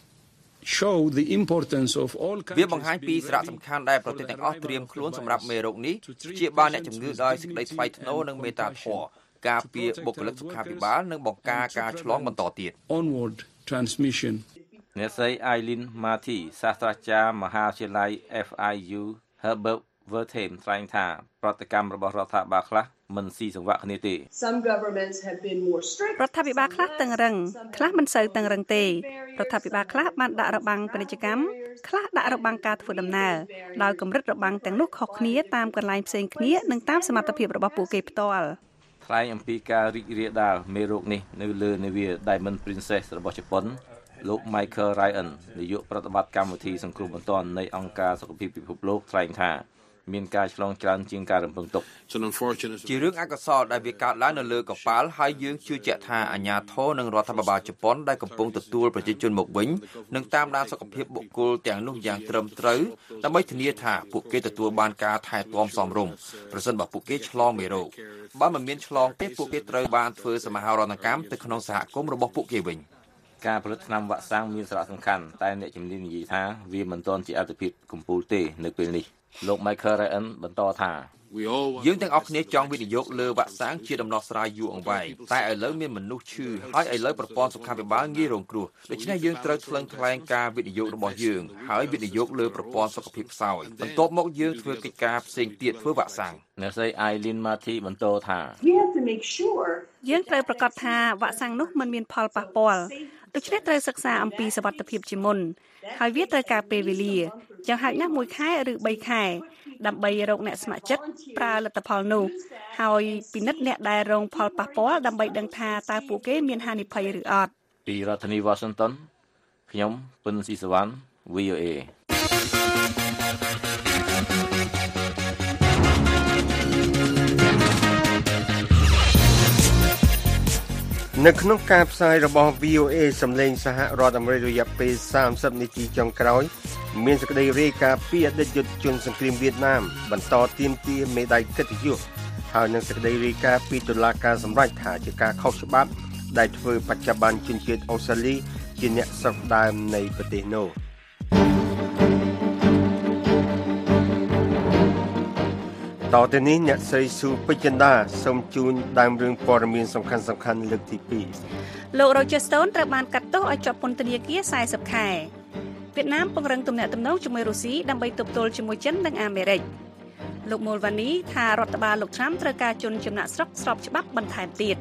V: show the importance of all
K: វាបង្ហាញពីសារៈសំខាន់ដែលប្រទេសទាំងអស់ត្រៀមខ្លួនសម្រាប់មេរោគនេះព្យាបាលអ្នកជំងឺដោយសេចក្តីថ្លៃថ្នូរនិងមេត្តាធម៌ការពារបុគ្គលិកសុខាភិបាលនិងបង្ការការឆ្លងបន្តទៀត
V: onward transmission
T: អ្នកស្រី Eileen Marty សាស្ត្រាចារ្យមហាវិទ្យាល័យ FIU Herbert Wertheim ថ្លែងថាប្រតិកម្មរបស់រដ្ឋាភិបាលខ្លះមិនស៊ីសង្វាក់គ្នាទេ
W: Some governments have been more strict
D: រដ្ឋាភិបាលខ្លះតឹងរឹងខ្លះមិនសូវតឹងរឹងទេរដ្ឋាភិបាលខ្លះបានដាក់របាំងពាណិជ្ជកម្មខ្លះដាក់របាំងការធ្វើដំណើរដោយកម្រិតរបាំងទាំងនោះខុសគ្នាតាមកន្លែងផ្សេងគ្នានិងតាមសមត្ថភាពរបស់ពួកគេផ្ទាល់
T: ថ្លែងអំពីការរីករាលដាលមេរោគនេះនៅលើនាវា Diamond Princess របស់ជប៉ុនលោក Michael Ryan នាយកប្រតិបត្តិកម្មវិធីសង្គ្រោះបន្ទាន់នៃអង្គការសុខភាពពិភពលោកថ្លែងថាមានការឆ្លងច្រើនជាងការរំពឹងទុក
K: ជារឿងអកុសលដែលវាកើតឡើងនៅលើកប៉ាល់ហើយយើងជឿជាក់ថាអាជ្ញាធរនិងរដ្ឋាភិបាលជប៉ុនដែលកំពុងទទួលប្រជាជនមកវិញនឹងតាមដានសុខភាពបុគ្គលទាំងនោះយ៉ាងត្រឹមត្រូវដើម្បីធានាថាពួកគេទទួលបានការថែទាំសមរម្យប្រសិនបើពួកគេឆ្លងមេរោគបើមិនមានឆ្លងទេពួកគេត្រូវបានធ្វើសមាហរណកម្មទៅក្នុងសហគមន៍របស់ពួកគេវិញ
T: ការផលិតថ្នាំវ៉ាក់សាំងមានសារៈសំខាន់តែអ្នកជំនាញនិយាយថាវាមិនទាន់ជាអត្ថប្រយោជន៍កំពូលទេនៅពេលនេះលោក Michael Ryan បន្តថា
K: យើងទាំងអស់គ្នាចង់វិនិយោគលើវ៉ាក់សាំងជាដំណោះស្រាយយូរអង្វែងតែឥឡូវមានមនុស្សឈឺហើយឥឡូវប្រព័ន្ធសុខាភិបាលងាយរងគ្រោះដូច្នេះយើងត្រូវថ្លឹងថ្លែងការវិនិយោគរបស់យើងហើយវិនិយោគលើប្រព័ន្ធសុខភាពខ្សោយបន្ទាប់មកយើងធ្វើកិច្ចការផ្សេងទៀតធ្វើវ៉ាក់សាំង
T: អ្នកស្រី Eileen Marty បន្តថា
D: យើងត្រូវប្រកាសថាវ៉ាក់សាំងនោះមិនមានផលប៉ះពាល់ដូច្នេះត្រូវសិក្សាអំពីសុវត្ថិភាពជាមុនហើយវាត្រូវការពេលវេលាយ៉ាងហោចណាស់1ខែឬ3ខែដើម្បីរកអ្នកស្ម័គ្រចិត្តប្រើលទ្ធផលនោះហើយពិនិត្យអ្នកដែលរងផលប៉ះពាល់ដើម្បីដឹងថាតើពួកគេមានហានិភ័យឬអត់
T: ពីរដ្ឋធានី Washington ខ្ញុំពុនស៊ីសវណ្ណ VOA
C: នៅក្នុងការផ្សាយរបស់ VOA សម្លេងសហរដ្ឋអាមេរិករយៈពេល30នាទីចុងក្រោយមានសេចក្តីរាយការណ៍ពីអតីតយុទ្ធជនសង្គ្រាមវៀតណាមបន្តទាមទារមេដាយកិត្តិយសហើយនឹងសេចក្តីរាយការណ៍ពីតុលាការសម្រេចថាជាការខុសច្បាប់ដែលធ្វើបច្ចុប្បន្នជនជាតិអូស្ត្រាលីជាអ្នកស្រុកដើមនៃប្រទេសនោះតទៅនេះអ្នកស្រីស៊ូពេជ្រចិន្តាសូមជូនដើមរឿងព័ត៌មានសំខាន់ៗលើកទី2
D: លោក Roger Stone ត្រូវបានកាត់ទោសឲ្យជាប់ពន្ធនាគារ40ខែវៀតណាមពង្រឹងទំនាក់ទំនងជាមួយរុស្ស៊ីដើម្បីទប់ទល់ជាមួយចិននិងអាមេរិកលោក Mulvaney ថារដ្ឋបាលលោក Trump ត្រូវការជនចំណាក់ស្រុកស្របច្បាប់បន្ថែមទៀត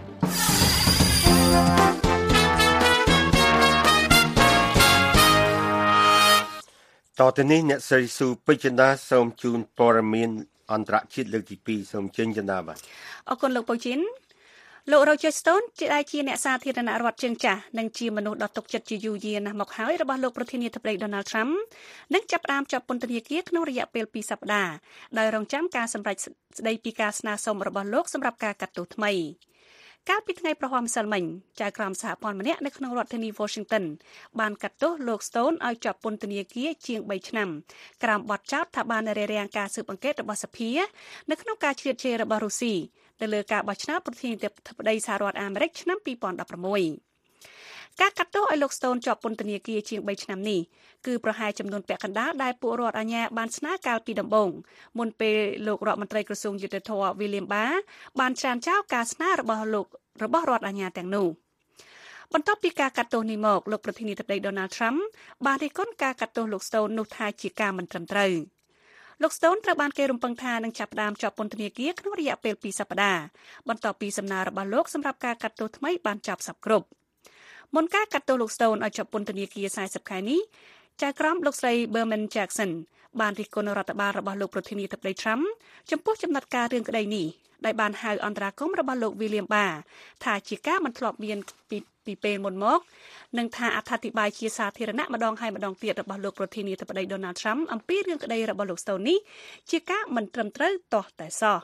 C: តទៅនេះអ្នកស្រីស៊ូពេជ្រចិន្តាសូមជូនព័ត៌មានអន្តរជាតិលើកទី2សូមជើញចិន្តាបាទ
D: អរគុណលោកពូជីនលោក Roger Stone ជាអ្នកសាធារណរដ្ឋជើងចាស់និងជាមនុស្សដ៏ទុកចិត្តជាយូរយារណាស់មកហើយរបស់លោកប្រធានាធិបតី Donald Trump នឹងចាប់ផ្ដើមជាប់ពន្ធនាគារក្នុងរយៈពេល2សប្តាហ៍ដោយរងចាំការសម្រេចស្ដីពីការស្នើសុំរបស់លោកសម្រាប់ការកាត់ទោសថ្មីកាលពីថ្ងៃប្រហ័សម្សិលមិញចៅក្រមសហព័ន្ធម្នាក់នៅក្នុងរដ្ឋធានី Washington បានកាត់ទោសលោក Stone ឲ្យជាប់ពន្ធនាគារជាង3ឆ្នាំក្រោមបទចោទថាបានរារាំងការស៊ើបអង្កេតរបស់សភានៅក្នុងការជ្រៀតជ្រែករបស់រុស្ស៊ីទៅលើការបោះឆ្នោតប្រធានាធិបតីសហរដ្ឋអាមេរិកឆ្នាំ2016ការកាត់ទោសឲ្យលោក Stone ជាប់ពន្ធនាគារជាង3ឆ្នាំនេះគឺប្រហែលចំនួនពាក់កណ្ដាលដែលពួករដ្ឋអាជ្ញាបានស្នើកាលពីដំបូងមុនពេលលោករដ្ឋមន្ត្រីក្រសួងយុទ្ធភ័ព William Barr បានច្រានចោលការស្នើរបស់រដ្ឋអាជ្ញាទាំងនោះបន្ទាប់ពីការកាត់ទោសនេះមកលោកប្រធានាធិបតី Donald Trump បានរិះគន់ការកាត់ទោសលោក Stone នោះថាជាការមិនត្រឹមត្រូវលោក Stone ត្រូវបានគេរំពឹងថានឹងចាប់ផ្ដើមជាប់ពន្ធនាគារក្នុងរយៈពេល2សប្តាហ៍បន្ទាប់ពីសំណើរបស់លោកសម្រាប់ការកាត់ទោសថ្មីបានចប់សព្វគ្រប់មុនការកាត់ទោសលោក Stone ឲ្យជាប់ពន្ធនាគារ40ខែនេះចៅក្រមលោកស្រី Berman Jackson បានរិះគន់រដ្ឋបាលរបស់លោកប្រធានាធិបតី Trump ចំពោះចំណាត់ការរឿងក្តីនេះដែលបានហៅអន្តរាគមន៍របស់លោក William Barr ថាជាការមិនធ្លាប់មានពីពេលមុនមកនិងថាអត្ថាធិប្បាយជាសាធារណៈម្ដងហើយម្ដងទៀតរបស់លោកប្រធានាធិបតី Donald Trump អំពីរឿងក្តីរបស់លោក Stone នេះជាការមិនត្រឹមត្រូវទាស់តែសោះ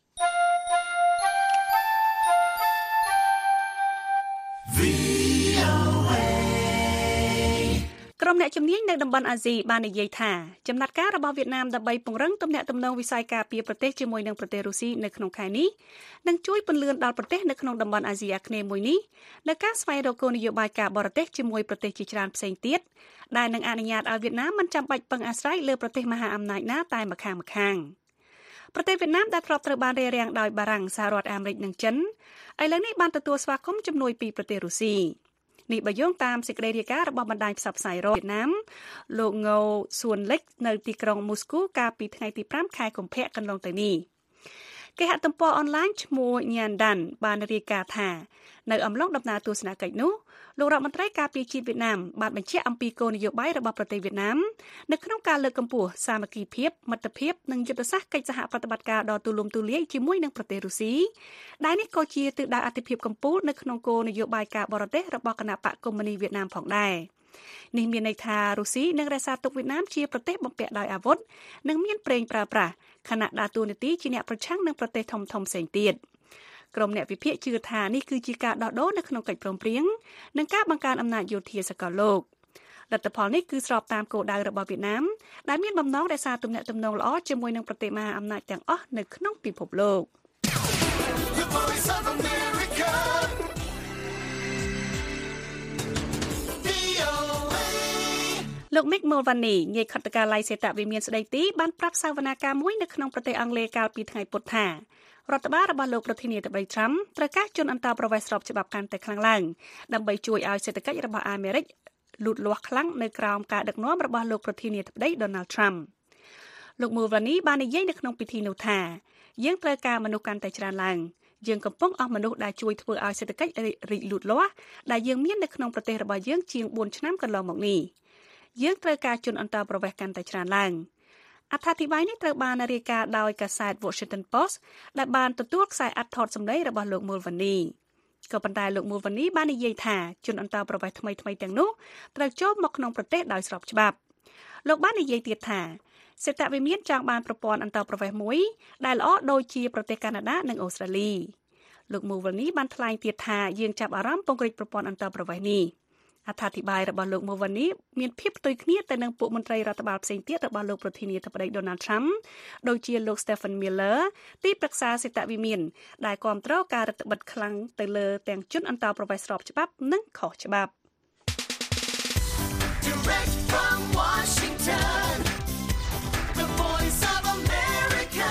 D: ក្រុមអ្នកជំនាញនៅតំបន់អាស៊ីបាននិយាយថាចំណាត់ការរបស់វៀតណាមដើម្បីពង្រឹងទំនាក់ទំនងវិស័យការពារប្រទេសជាមួយនឹងប្រទេសរុស្ស៊ីនៅក្នុងខែនេះនឹងជួយពន្លឿនដល់ប្រទេសនៅក្នុងតំបន់អាស៊ីអាគ្នេយ៍មួយនេះនៅការស្វែងរកគោលនយោបាយការបរទេសជាមួយប្រទេសជាច្រើនផ្សេងទៀតដែលនឹងអនុញ្ញាតឲ្យវៀតណាមមិនចាំបាច់ពឹងអាស្រ័យលើប្រទេសមហាអំណាចណាតែម្ខាងប្រទេសវៀតណាមដែលធ្លាប់ត្រូវបានរារាំងដោយបារាំងសហរដ្ឋអាមេរិកនិងចិនឥឡូវនេះបានទទួលស្វាគមន៍ជំនួយពីប្រទេសរុស្ស៊ីនេះបើយោងតាមសេចក្តីរាយការណ៍របស់បណ្ដាញផ្សព្វផ្សាយរដ្ឋវៀតណាមលោកង៉ូសួនលិចនៅទីក្រុងមូស្គូកាលពីថ្ងៃទី5ខែកុម្ភៈកន្លងទៅនេះគេហទំព័រអនឡាញឈ្មោះញ៉ានដានបានរាយការណ៍ថានៅអំឡុងដំណើរទស្សនកិច្ចនោះលោករដ្ឋមន្ត្រីការពារជាតិវៀតណាមបានបញ្ជាក់អំពីគោលនយោបាយរបស់ប្រទេសវៀតណាមនៅក្នុងការលើកកម្ពស់សាមគ្គីភាពមិត្តភាពនិងយុទ្ធសាស្ត្រកិច្ចសហប្រតិបត្តិការដ៏ទូលំទូលាយជាមួយនឹងប្រទេសរុស្ស៊ីដែលនេះក៏ជាទិសដៅអធិភាពកម្ពុជានៅក្នុងគោលនយោបាយការបរទេសរបស់គណៈបកកុម្មុយនីសវៀតណាមផងដែរនេះមានន័យថារុស្ស៊ីនឹងរក្សាទុកវៀតណាមជាប្រទេសបំពាក់ដោយអាវុធនិងមានប្រេងប្រើប្រាស់ខណៈដើរតួនាទីជាអ្នកប្រឆាំងនឹងប្រទេសធំៗផ្សេងទៀតក្រុមអ្នកវិភាគជឿថានេះគឺជាការដោះដូរនៅក្នុងកិច្ចព្រមព្រៀងនិងការបង្កើនអំណាចយោធាសកលលោកលទ្ធផលនេះគឺស្របតាមគោលដៅរបស់វៀតណាមដែលមានបំណងរក្សាទំនាក់ទំនងល្អជាមួយនឹងប្រទេសមហាអំណាចទាំងអស់នៅក្នុងពិភពលោកលោក Mick Mulvaney នាយខត្តការឡៃសេតវិមានស្ដីទីបានប្រាប់សវនាការមួយនៅក្នុងប្រទេសអង់គ្លេសកាលពីថ្ងៃពុធថារដ្ឋបាលរបស់លោកប្រធានាធិបតី Trump ត្រូវការជន់អន្តោប្រវេសន៍ស្របច្បាប់កាន់តែខ្លាំងឡើងដើម្បីជួយឲ្យសេដ្ឋកិច្ចរបស់អាមេរិកលូតលាស់ខ្លាំងនៅក្រោមការដឹកនាំរបស់លោកប្រធានាធិបតី Donald Trump លោក Mulvaney បាននិយាយនៅក្នុងពិធីនោះថាយើងត្រូវការមនុស្សកាន់តែច្រើនឡើងយើងកំពុងអស់មនុស្សដែលជួយធ្វើឲ្យសេដ្ឋកិច្ចរីកលូតលាស់ដែលយើងមាននៅក្នុងប្រទេសរបស់យើងជាង4ឆ្នាំកន្លងមកនេះយើងត្រូវការជន់អន្តោប្រវេសន៍កាន់តែច្រើនឡើងអត្ថាធិប្បាយនេះត្រូវបានរាយការណ៍ដោយកាសែត Washington Post ដែលបានទទួលខ្សែអត្ថថតសម្ដីរបស់លោក Mulvaney ក៏ប៉ុន្តែលោក Mulvaney បាននិយាយថាជនអន្តោប្រវេសន៍ថ្មីៗទាំងនោះត្រូវចូលមកក្នុងប្រទេសដោយស្របច្បាប់លោកបាននិយាយទៀតថាសេតវិមានចង់បានប្រព័ន្ធអន្តោប្រវេសន៍មួយដែលល្អដូចជាប្រទេសកាណាដានិងអូស្ត្រាលីលោក Mulvaney បានថ្លែងទៀតថាយើងចាប់អារម្មណ៍ពង្រីកប្រព័ន្ធអន្តោប្រវេសន៍នេះអត្ថាធិប្បាយរបស់លោក Mulvaney មានភាពផ្ទុយគ្នាទៅនឹងពួកមន្ត្រីរដ្ឋបាលផ្សេងទៀតរបស់លោកប្រធានាធិបតី Donald Trump ដូចជាលោក Stephen Miller ទីប្រឹក្សាសេតវិមានដែលគាំទ្រការរដ្ឋបិទខ្លាំងទៅលើទាំងជនអន្តោប្រវេសន៍ស្របច្បាប់និងខុសច្បាប់ Direct from Washington The Voice of America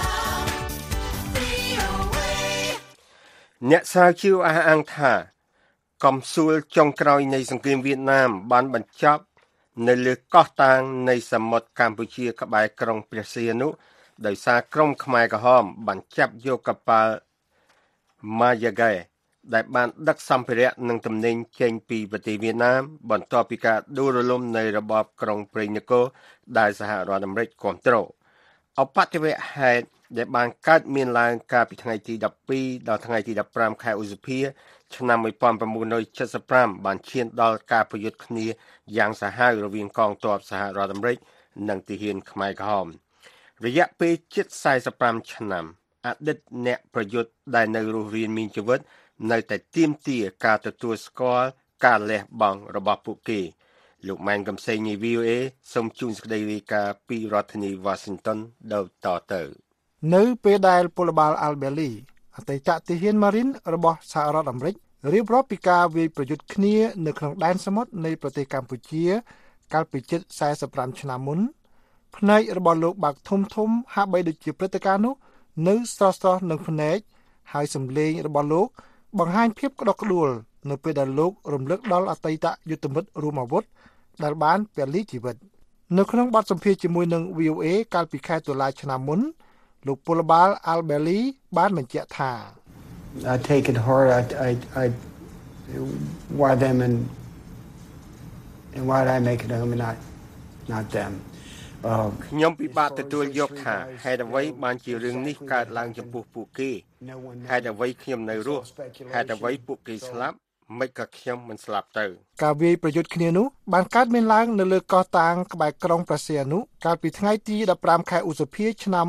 D: VOA
C: អ្នកស្រាវជ្រាវអះអាងថាកំសួលចុងក្រោយនៃសង្គ្រាមវៀតណាមបានបញ្ចប់នៅលើកោះតាងនៃសមុទ្រកម្ពុជាក្បែរក្រុងព្រះសីហនុដោយសារក្រុមខ្មែរក្រហមបានចាប់យកកប៉ាល់ Mayagé ដែលបានដឹកសម្ភារៈនិងទំនិញចេញពីប្រទេសវៀតណាមបន្ទាប់ពីការដួលរលំនៃរបបក្រុងព្រៃនគរដែលសហរដ្ឋអាមេរិកគាំទ្រអបតិវហេតុដែលបានកើតមានឡើងកាលពីថ្ងៃទី12ដល់ថ្ងៃទី15ខែឧសភាឆ្នាំ1975បានឈានដល់ការប្រយុទ្ធគ្នាយ៉ាងសាហាវរវាងកងទ័ពសហរដ្ឋអាមេរិកនិងទាហានខ្មែរក្រហមរយៈពេលជិត45ឆ្នាំអតីតអ្នកប្រយុទ្ធដែលនៅរស់រានមានជីវិតនៅតែទាមទារការទទួលស្គាល់ការលះបង់របស់ពួកគេលោកម៉ែនកំសែងនៃ VOA សូមជូនសេចក្តីរាយការណ៍ពីរដ្ឋធានី Washington ដូចតទៅ
A: នៅពេលដែលពលបាល Albeli អតីតទាហាន Marine របស់សហរដ្ឋអាមេរិករៀបរាប់ពីការវាយប្រយុទ្ធគ្នានៅក្នុងដែនសមុទ្រនៃប្រទេសកម្ពុជាកាលពីជិត45ឆ្នាំមុនភ្នែករបស់លោកបាក់ធំហាក់បីដូចជាព្រឹត្តិការណ៍នោះនៅស្រស់ៗនឹងភ្នែកហើយសំឡេងរបស់លោកបង្ហាញភាពក្តុកក្តួលនៅពេលដែលលោករំលឹកដល់អតីតយុទ្ធមិត្តរួមអាវុធដែលបានពលីជីវិតនៅក្នុងបទសម្ភាសន៍ជាមួយនឹង VOA កាលពីខែតុលាឆ្នាំមុនលោកពលបាល Albeli បានបញ្ជាក់ថា
B: I take it hard. I why them and why I make it home and not them.
C: ខ្ញុំពិបាកទទួលយកថាហេតុអ្វីបានជារឿងនេះកើតឡើងចំពោះពួកគេហេតុអ្វីខ្ញុំនៅរស់ហេតុអ្វីពួកគេស្លាប់មិនក៏ខ្ញុំមិនស្លាប់ទៅ
A: ការវាយប្រយុទ្ធគ្នានោះបានកើតមានឡើងនៅលើកោះតាងក្បែរក្រុងព្រះសីហនុកាលពីថ្ងៃទី15ខែឧសភាឆ្នាំ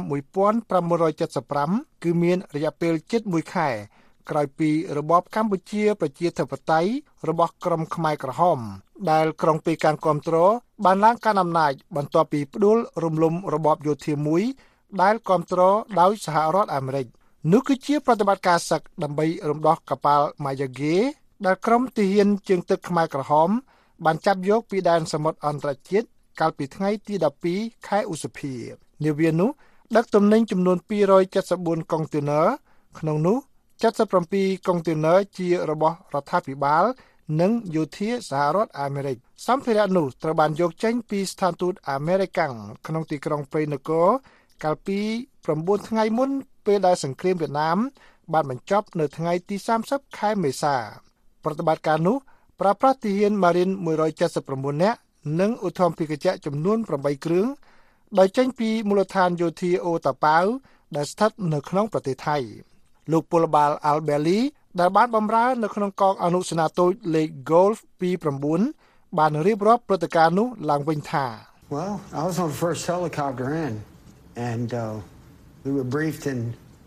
A: 1975គឺមានរយៈពេលជិត1ខែក្រោយពីរបបកម្ពុជាប្រជាធិបតេយ្យរបស់ក្រុមខ្មែរក្រហមដែលក្រុងប៉េកាំងគាំទ្របានឡើងកាន់អំណាចបន្ទាប់ពីផ្ដួលរំលំរបបយោធាមួយដែលគាំទ្រដោយសហរដ្ឋអាមេរិកនោះគឺជាប្រតិបត្តិការសឹកដើម្បីរំដោះកប៉ាល់ Mayagé ដែលក្រុមទាហានជើងទឹកខ្មែរក្រហមបានចាប់យកពីដែនសមុទ្រអន្តរជាតិកាលពីថ្ងៃទី12ខែឧសភានាវានោះដឹកទំនិញចំនួន274កុងតឺន័រក្នុងនោះ77កុងតឺន័រជារបស់រដ្ឋាភិបាលនិងយោធាសហរដ្ឋអាមេរិកសម្ភារៈនោះត្រូវបានយកចេញពីស្ថានទូតអាមេរិកក្នុងទីក្រុងព្រៃនគរកាលពី9ថ្ងៃមុនពេលដែលសង្គ្រាមវៀតណាមបានបញ្ចប់នៅថ្ងៃទី30ខែមេសាប្រតិបត្តិការនោះប្រើប្រាស់ទាហាន Marine 179នាក់និងឧទ្ធម្ភាគចក្រចំនួន8គ្រឿងដោយចេញពីមូលដ្ឋានយោធាអូតាប៉ាវដែលស្ថិតនៅក្នុងប្រទេសថៃលោកពលបាល Albeli ដែលបានបម្រើនៅក្នុងកងអនុសេនាតូចលេខ Golf 29 បានរៀបរាប់ព្រឹត្តិការណ៍នោះឡើងវិញថា
B: Well, I was on the first helicopter in and we were briefed in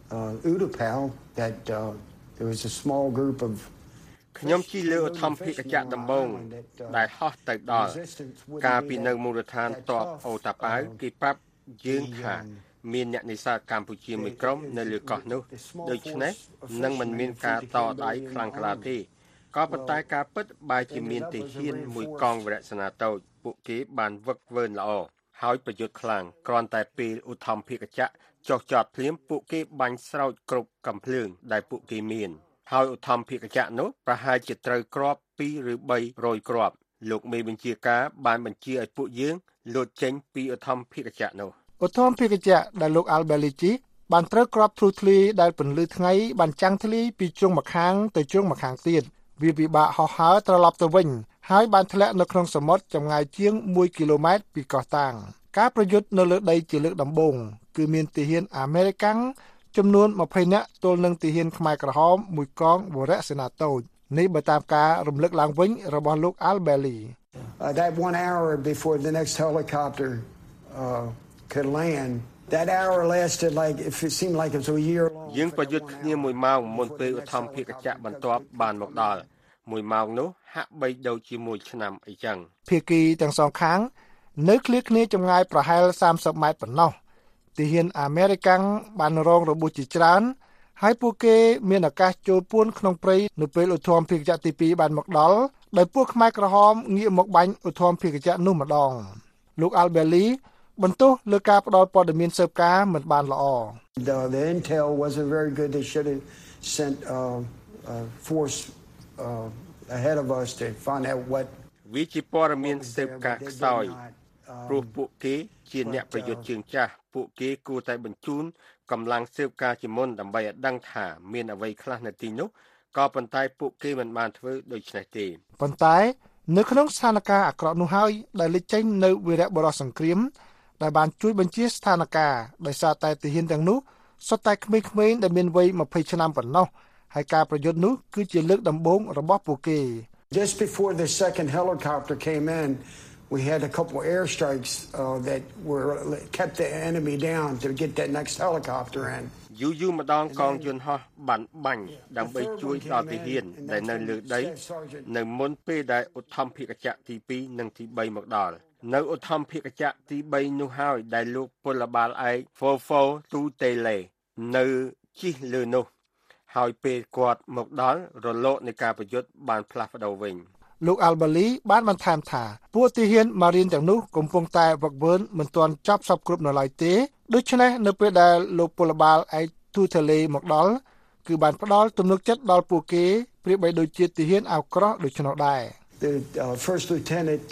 B: Utapao that there was a small group of
C: ខ្ញុំជិះលើឧទ្ធម្ភាគចក្រដំបងដែលហោះទៅដល់កាលពីនៅមូលដ្ឋានទ័ពអូតាប៉ៅគេប្រាប់យើងថាមានអ្នកនេសាទកម្ពុជាមួយក្រុមនៅលើកោះនោះដូច្នេះនឹងមិនមានការតដៃខ្លាំងក្លាទេក៏ប៉ុន្តែការពិតបែរជាមានទាហានមួយកងវរសេនាតូចពួកគេបានវឹកវើល្អហើយប្រយុទ្ធខ្លាំងគ្រាន់តែពេលឧទ្ធម្ភាគចក្រចុះចតភ្លាមពួកគេបាញ់ស្រោចគ្រប់កំភ្លើងដែលពួកគេមានហើយឧទ្ធម្ភាគចក្រនោះប្រហែលជាត្រូវគ្រាប់2ឬ300គ្រាប់លោកមេបញ្ជាការបានបញ្ជាឲ្យពួកយើងលោតចេញពីឧទ្ធម្ភាគចក្រនោះ
A: ឧទ្ធម្ភាគចក្រដែលលោក Albelici បានត្រូវគ្រាប់ធ្លុះធ្លាយដែលពន្លឺថ្ងៃបានចាំងធ្លាយពីជ្រុងម្ខាងទៅជ្រុងម្ខាងទៀតវាពិបាកហោះហើរត្រឡប់ទៅវិញហើយបានធ្លាក់នៅក្នុងសមុទ្រចម្ងាយជាង1គីឡូម៉ែត្រពីកោះតាងការប្រយុទ្ធនៅលើដីជាលើកដំបូងគឺមានទាហានអាមេរិកាំងចំនួន20នាក់ទល់នឹងទាហានខ្មែរក្រហមមួយកងវរសេនាតូចនេះបើតាមការរំលឹកឡើងវិញរបស់លោក Albeli
B: that 1 hour before the next helicopter could land that hour lasted like if it seemed like it was a year long
C: យើងប្រយុទ្ធគ្នា1ម៉ោងមុនពេលឧទ្ធម្ភាគចក្របន្ទាប់បានមកដល់1ម៉ោងនោះហាក់បីដូចជាមួយឆ្នាំអីចឹង
A: ភាគីទាំងសងខាងនៅឃ្លាគ្នាចម្ងាយប្រហែល30ម៉ែត្រប៉ុណ្ណោះទាហានអាមេរិកាំងបានរងរបួសជាច្រើនហើយពួកគេមានឱកាសចូលពួនក្នុងព្រៃនៅពេលឧទ្ធម្ភាគចក្រទី2បានមកដល់ដោយពួកខ្មែរក្រហមងាកមកបាញ់ឧទ្ធម្ភាគចក្រនោះម្ដងលោក Albeli បន្ទោសលើការផ្ដល់ព័ត៌មានស៊ើបការណ៍មិនបានល្អ
B: The intel wasn't very good they should have sent force ahead of us to find out what
C: វិជាព័ត៌មានស៊ើបការណ៍ខ្សោយព្រោះពួកគេជាអ្នកប្រយុទ្ធជើងចាស់ពួកគេគួរតែបញ្ជូនកម្លាំងស៊ើបការណ៍ជាមុនដើម្បីឲ្យដឹងថាមានអ្វីខ្លះនៅទីនោះក៏ប៉ុន្តែពួកគេមិនបានធ្វើដូច្នេះទេ
A: ប៉ុន្តែនៅក្នុងស្ថានភាពអាក្រក់នោះហើយដែលលេចចេញនៅវីរៈបរិសង្គ្រាមដែលបានជួយបញ្ជាស្ថានភាពដោយសារតែទាហានទាំងនោះសុទ្ធតែក្មេងៗដែលមានវ័យ20ឆ្នាំប៉ុណ្ណោះហើយការប្រយុទ្ធនោះគឺជាលើកដំបូងរបស់ពួកគេ
B: Just before the second helicopter came in we had a couple of airstrikes that were kept the enemy down to get that next helicopter in
C: យូរម្ដងកងយន្តហោះបានបាញ់ដើម្បីជួយដល់ទាហានដែលនៅលើដីនៅមុនពេលដែលឧទ្ធម្ភាគចក្រទី2និងទី3មកដល់នៅឧទ្ធម្ភាគចក្រទី3នោះហើយដែលលោកពលបាលឯក Fofo Tutele នៅជិះលើនោះហើយពេលគាត់មកដល់រលកនៃការប្រយុទ្ធបានផ្លាស់ប្ដូរវិញ
A: លោក Albeli បានបន្ថែមថាពួកទាហានម៉ារីនទាំងនោះកំពុងតែវឹកវើមិនទាន់ចប់សពគ្រប់នៅឡើយទេដូច្នេះនៅពេលដែលលោកពលបាលឯក Tutele មកដល់គឺបានផ្ដល់ទំនុកចិត្តដល់ពួកគេប្រៀបបីដូចជាទាហានអាវក្រោះដូច្នោះដែរ
B: The first lieutenant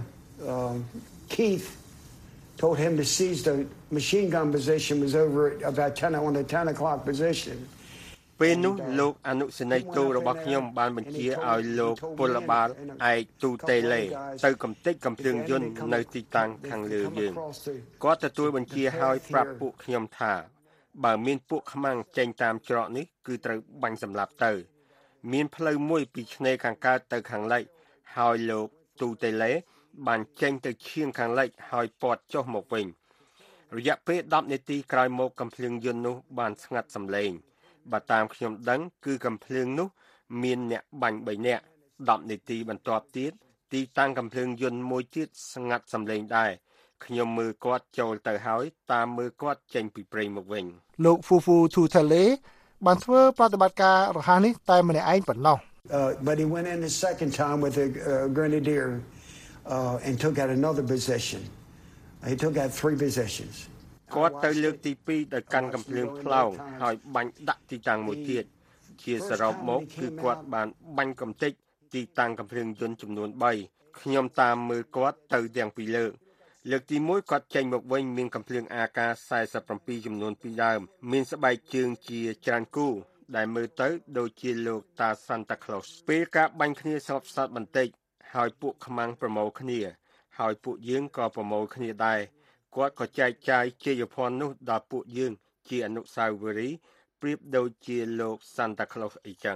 B: Keith told him to seize the machine gun position was over about 10 on the 10 o'clock position
C: ពេលនោះលោកអនុសេនីយ៍ទូរបស់ខ្ញុំបានបញ្ជាឲ្យលោកពលបាលឯកទូតេលេទៅកំទេចកំភ្លើងយន្តនៅទីតាំងខាងលើយើងគាត់ទទួលបញ្ជាឲ្យប្រាប់ពួកខ្ញុំថាបើមានពួកខ្មាំងចេញតាមច្រកនេះគឺត្រូវបាញ់សម្លាប់ទៅមានផ្លូវមួយពីឆ្នេរខាងកើតទៅខាងលិចហើយលោកទូតេលេបានចេញទៅឈៀងខាងលិចហើយព័ទ្ធចុះមកវិញរយៈពេល10នាទីក្រោយមកកំភ្លើងយន្តនោះបានស្ងាត់សម្លេងបើតាមខ្ញុំដឹងគឺកំភ្លើងនោះមានអ្នកបាញ់3នាក់10នាទីបន្ទាប់ទៀតទីតាំងកំភ្លើងយន្តមួយទៀតស្ងាត់សម្លេងដែរខ្ញុំមើលគាត់ចូលទៅហើយតាមមើលគាត់ចេញពីព្រៃមកវិញ
A: លោក Fufu Tutele បានធ្វើប្រតិបត្តិការរហ័សនេះតែម្នាក់ឯងប៉ុណ្ណោះ
B: but he went in the second time with a grenadier and took out another position he took out 3 positions
C: គាត់ទៅលើកទី2ដោយកាន់កំភ្លើងផ្លោងហើយបាញ់ដាក់ទីតាំងមួយទៀតជាសរុបមកគឺគាត់បានបាញ់កំទេចទីតាំងកំភ្លើងយន្តចំនួន3ខ្ញុំតាមមើលគាត់ទៅទាំងពីរលើកទី1គាត់ចេញមកវិញមានកំភ្លើង AK-47 ចំនួន2ដើមមានស្បែកជើងជាច្រើនគូដែលមើលទៅដូចជាលោកតា Santa Claus ពេលការបាញ់គ្នាស្ងប់ស្ងាត់បន្តិចហើយពួកខ្មាំងប្រមូលគ្នាហើយពួកយើងក៏ប្រមូលគ្នាដែរគាត់ក៏ចែកចាយជ័យភ័ណ្ឌនោះដល់ពួកយើងជាអនុស្សាវរីយ៍ប្រៀបដូចជាលោក Santa Claus អីចឹង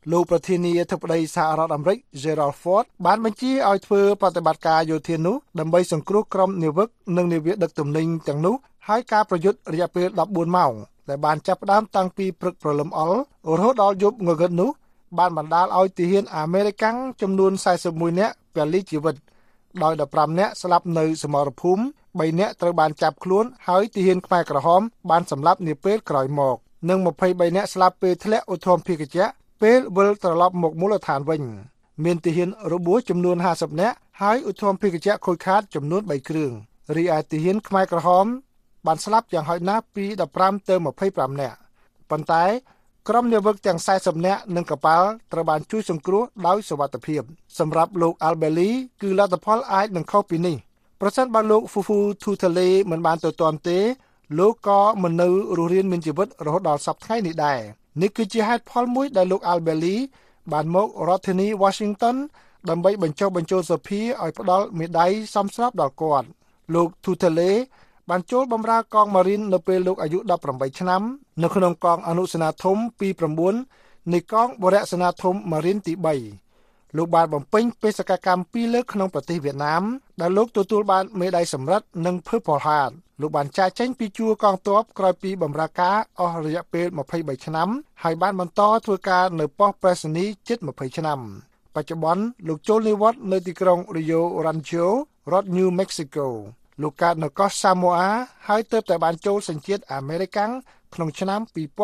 A: លោកប្រធានាធិបតីសហរដ្ឋអាមេរិក Gerald Ford បានបញ្ជាឲ្យធ្វើប្រតិបត្តិការយោធានោះដើម្បីសង្គ្រោះក្រុមនាវិកនិងនាវាដឹកទំនិញទាំងនោះហើយការប្រយុទ្ធរយៈពេល14ម៉ោងដែលបានចាប់ផ្ដើមតាំងពីព្រឹកព្រលឹមអល់រហូតដល់យប់ងងឹតនោះបានបណ្ដាលឲ្យទាហានអាមេរិកចំនួន41នាក់ពលីជីវិតដោយ15នាក់ស្លាប់នៅសមរភូមិ3នាក់ត្រូវបានចាប់ខ្លួនហើយទាហានខ្មែរក្រហមបានសម្លាប់នាពេលក្រោយមកនិង23នាក់ស្លាប់ពេលធ្លាក់ឧទ្ធម្ភាគចក្រពេលវិលត្រឡប់មកមូលដ្ឋានវិញមានទាហានរបួសចំនួន50នាក់ហើយឧទ្ធម្ភាគចក្រខូចខាតចំនួន3គ្រឿងរីឯទាហានខ្មែរក្រហមបានស្លាប់យ៉ាងហោចណាស់ពី15ទៅ25នាក់ប៉ុន្តែក្រុមនាវិកទាំង40នាក់និងកប៉ាល់ត្រូវបានជួយសង្គ្រោះដោយសុវត្ថិភាពសម្រាប់លោក Albeli គឺលទ្ធផលអាចនឹងខុសពីនេះប្រសិនបើលោក Fufu Tutale មិនបានទៅទាន់ទេលោកក៏មិននៅរស់រានមានជីវិតរហូតដល់សប្តាហ៍នេះដែរនេះគឺជាហេតុផលមួយដែលលោក Albeli បានមករដ្ឋធានី Washington ដើម្បីបញ្ចុះបញ្ចូលសភាឲ្យផ្ដល់មេដាយសមស្របដល់គាត់លោក Tutale បានចូលបម្រើកងម៉ារីននៅពេលលោកអាយុ18ឆ្នាំនៅក្នុងកងអនុសេនាធំទី9នៃកងបរិយាសេនាធំម៉ារីនទី3លោកបានបំពេញបេសកកម្ម2លើកក្នុងប្រទេសវៀតណាមដែលលោកទទួលបានមេដាយសម្រិតនិងPurple Heartលោកបានចាកចេញពីជួរកងទ័ពក្រោយពីបម្រើការអស់រយៈពេល23ឆ្នាំហើយបានបន្តធ្វើការនៅប៉ុស្តិ៍ប្រេសនីជិត20ឆ្នាំបច្ចុប្បន្នលោកចូលនិវត្តន៍នៅទីក្រុង Rio Rancho រដ្ឋ New Mexicoលោកកើតនៅកោះសាម៉ូអាហើយទើបតែបានចូលសញ្ជាតិអាមេរិកក្នុងឆ្នាំ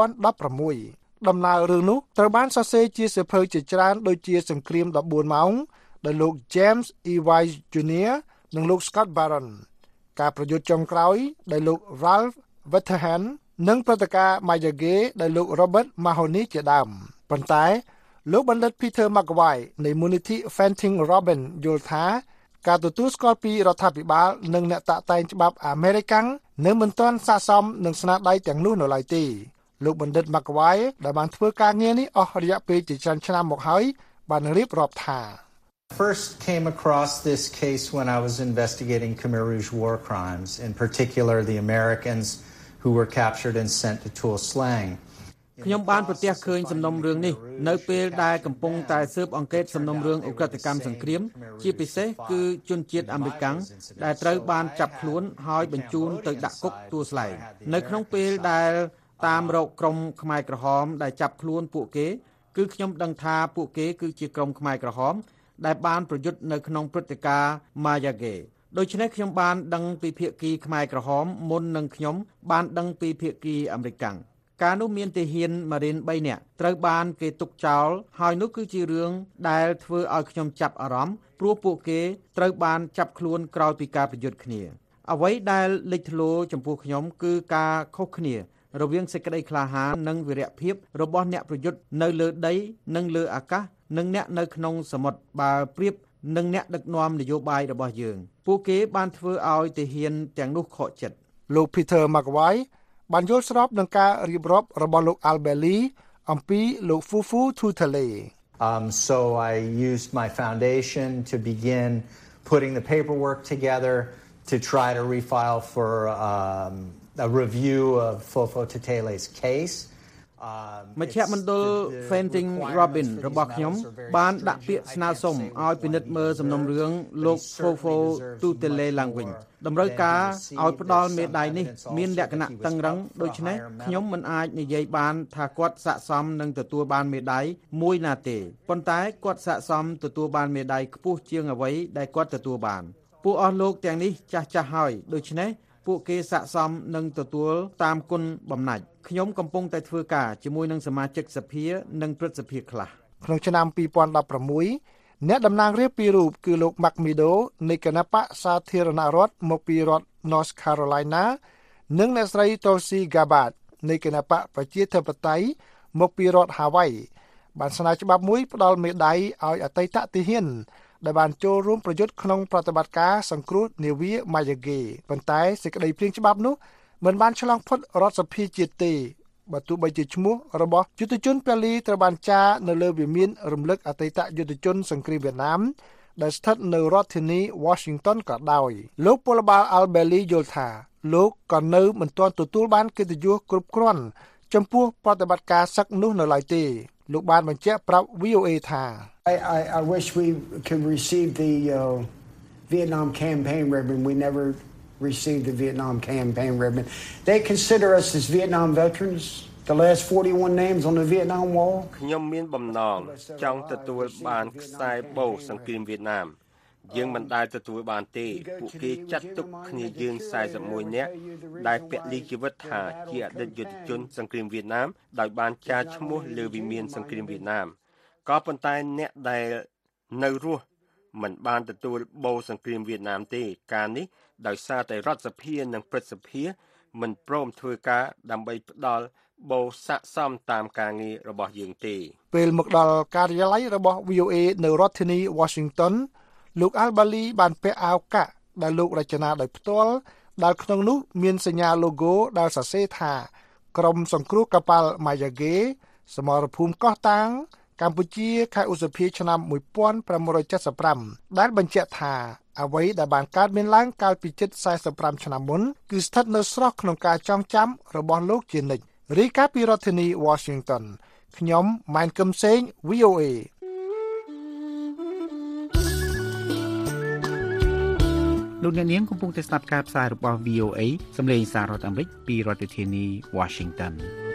A: 2016ដំណើររឿងនោះត្រូវបានសរសេរជាសៀវភៅជាច្រើនដូចជាសង្គ្រាម14ម៉ោងដោយលោក James E. Wise Jr. និងលោក Scott Barron ការប្រយុទ្ធចុងក្រោយដោយលោក Ralph Whitehan និងព្រឹត្តិការណ៍ Mayage ដោយលោក Robert Mahoney ជាដើមប៉ុន្តែលោកបណ្ឌិត Peter McGuire នៃមូលនិធិ Fanting Robin យល់ថាការទទួលស្គាល់ពីរដ្ឋាភិបាលនិងអ្នកតាក់តែងច្បាប់អាមេរិកនៅមិនទាន់ស័ក្តិសមនឹងស្នាដៃទាំងនោះនៅឡើយទេលោកបណ្ឌិត McGuire ដែលបានធ្វើការងារនេះអស់រយៈពេលជាច្រើនឆ្នាំមកហើយបានរៀបរាប់ថា
G: First came across this case when I was investigating Khmer Rouge war crimes, in particular the Americans who were captured and sent to Tuol Sleng.
H: ខ្ញុំបានប្រទះឃើញសំណុំរឿងនេះនៅពេលដែលកំពុងតែស៊ើបអង្កេតសំណុំរឿងឧក្រិដ្ឋកម្មសង្គ្រាមជាពិសេសគឺជនជាតិអាមេរិកដែលត្រូវបានចាប់ខ្លួនហើយបញ្ជូនទៅដាក់គុកទួលស្លែងនៅក្នុងពេលដែលតាមរកក្រុមខ្មែរក្រហមដែលចាប់ខ្លួនពួកគេគឺខ្ញុំដឹងថាពួកគេគឺជាក្រុមខ្មែរក្រហមដែលបានប្រយុទ្ធនៅក្នុងព្រឹត្តិការណ៍ Mayage ដូច្នេះខ្ញុំបានដឹងពីភាគីខ្មែរក្រហមមុននឹងខ្ញុំបានដឹងពីភាគីអាមេរិកការនោះមានទាហានម៉ារីន3នាក់ត្រូវបានគេទុកចោលហើយនោះគឺជារឿងដែលធ្វើឲ្យខ្ញុំចាប់អារម្មណ៍ព្រោះពួកគេត្រូវបានចាប់ខ្លួនក្រោយពីការប្រយុទ្ធគ្នាអ្វីដែលលេចធ្លោចំពោះខ្ញុំគឺការខុសគ្នារវាងសេចក្តីក្លាហាននិងវីរភាពរបស់អ្នកប្រយុទ្ធនៅលើដីនិងលើអាកាសនិងអ្នកនៅក្នុងសមុទ្របើប្រៀបនឹងអ្នកដឹកនាំនយោបាយរបស់យើងពួកគេបានធ្វើឲ្យទាហានទាំងនោះខកចិត្ត
A: លោក Peter McGuire បានយល់ស្របនឹងការរៀបរាប់របស់លោក Albeli អំពីលោក Fufu Tutale.
G: So I used my foundation to begin putting the paperwork together to try to refile for a review of Fufu Tutale's case.
H: មជ្ឈមណ្ឌល Fanting Robin របស់ខ្ញុំបានដាក់ពាក្យស្នើសុំឲ្យពិនិត្យមើលសំណុំរឿងលោក Fufu Tutale ឡើងវិញតម្រូវការឲ្យផ្ដល់មេដាយនេះមានលក្ខណៈតឹងរ៉ឹងដូច្នេះខ្ញុំមិនអាចនិយាយបានថាគាត់ស័ក្តិសមនឹងទទួលបានមេដាយមួយណាទេប៉ុន្តែគាត់ស័ក្តិសមទទួលបានមេដាយខ្ពស់ជាងអ្វីដែលគាត់ទទួលបានពួកអស់លោកទាំងនេះចាស់ហើយដូច្នេះពួកគេស័ក្តិសមនឹងទទួលតាមគុណបំណាច់ខ្ញុំកំពុងតែធ្វើការជាមួយនឹងសមាជិកសភានិងព្រឹទ្ធសភាខ្លះ
A: ក្នុងឆ្នាំ2016អ្នកតំណាងរាស្ត្រពីររូបគឺលោក Mark Meadows នៃគណបក្សសាធារណរដ្ឋមកពីរដ្ឋ North Carolina និងអ្នកស្រី Tulsi Gabbard នៃគណបក្សប្រជាធិបតេយ្យមកពីរដ្ឋ Hawaii បានស្នើច្បាប់មួយផ្ដល់មេដាយឲ្យអតីតទាហានដែលបានចូលរួមប្រយុទ្ធក្នុងប្រតិបត្តិការសង្គ្រោះនាវា Mayage ប៉ុន្តែសេចក្តីព្រាងច្បាប់នោះមិនបានឆ្លងផុតរដ្ឋសភាជាតិទេបើទោះបីជាឈ្មោះរបស់យុទ្ធជនប៉ាលីត្រូវបានចារនៅលើវិមានរំលឹកអតីតយុទ្ធជនសង្គ្រាមវៀតណាមដែលស្ថិតនៅរដ្ឋធានី Washington ក៏ដោយលោកពលបាល Albeli យល់ថាលោកក៏នៅមិនទាន់ទទួលបានកិត្តិយសគ្រប់គ្រាន់ចំពោះប្រតិបត្តិការសឹកនោះនៅឡើយទេលោកបានបញ្ជាក់ប្រាប់ VOA ថា
B: I wish we could receive the Vietnam campaign ribbon. We never received the Vietnam campaign ribbon. They consider us as Vietnam veterans. The last 41 names on the Vietnam wall.
C: ខ្ញុំមានបំណងចង់ទទួលបានខ្សែបូសង្គ្រាមវៀតណាមយើងមិនដែលទទួលបានទេពួកគេចាត់ទុកគ្នាយើង41នាក់ដែលពលីជីវិតថាជាអតីតយុទ្ធជនសង្គ្រាមវៀតណាមដោយបានចារឈ្មោះលើវិមានសង្គ្រាមវៀតណាមក៏ប៉ុន្តែអ្នកដែលនៅរស់មិនបានទទួលបូសង្គ្រាមវៀតណាមទេការនេះដោយសារតែរដ្ឋសភានិងព្រឹទ្ធសភាមិនព្រមធ្វើការដើម្បីផ្ដល់បូស័ក្តិសមតាមការងាររបស់យើងទេ
A: ពេលមកដល់ការិយាល័យរបស់ VOA នៅរដ្ឋធានី Washington លោក Al-Bali បានពាក់អាវកាក់ដែលលោករចនាដោយផ្ទាល់ដែលក្នុងនោះមានសញ្ញា logo ដែលសរសេរថាក្រុមសង្គ្រោះកប៉ាល់ Mayage សមរភូមិកោះតាងកម្ពុជាខែឧសភាឆ្នាំ1575ដែលបញ្ជាក់ថាអ្វីដែលបានកើតមានឡើងកាលពីជិត45ឆ្នាំមុនគឺស្ថិតនៅស្រស់ក្នុងការចងចាំរបស់លោកជានិច្ចរាយការណ៍ពីរដ្ឋធានី Washington ខ្ញុំម៉ែនកឹមសេង VOA
M: លោកអ្នកនាងកំពុងតែស្ដាប់ការផ្សាយរបស់ VOA សម្លេងសាររដ្ឋអាមេរិកពីរដ្ឋធានី Washington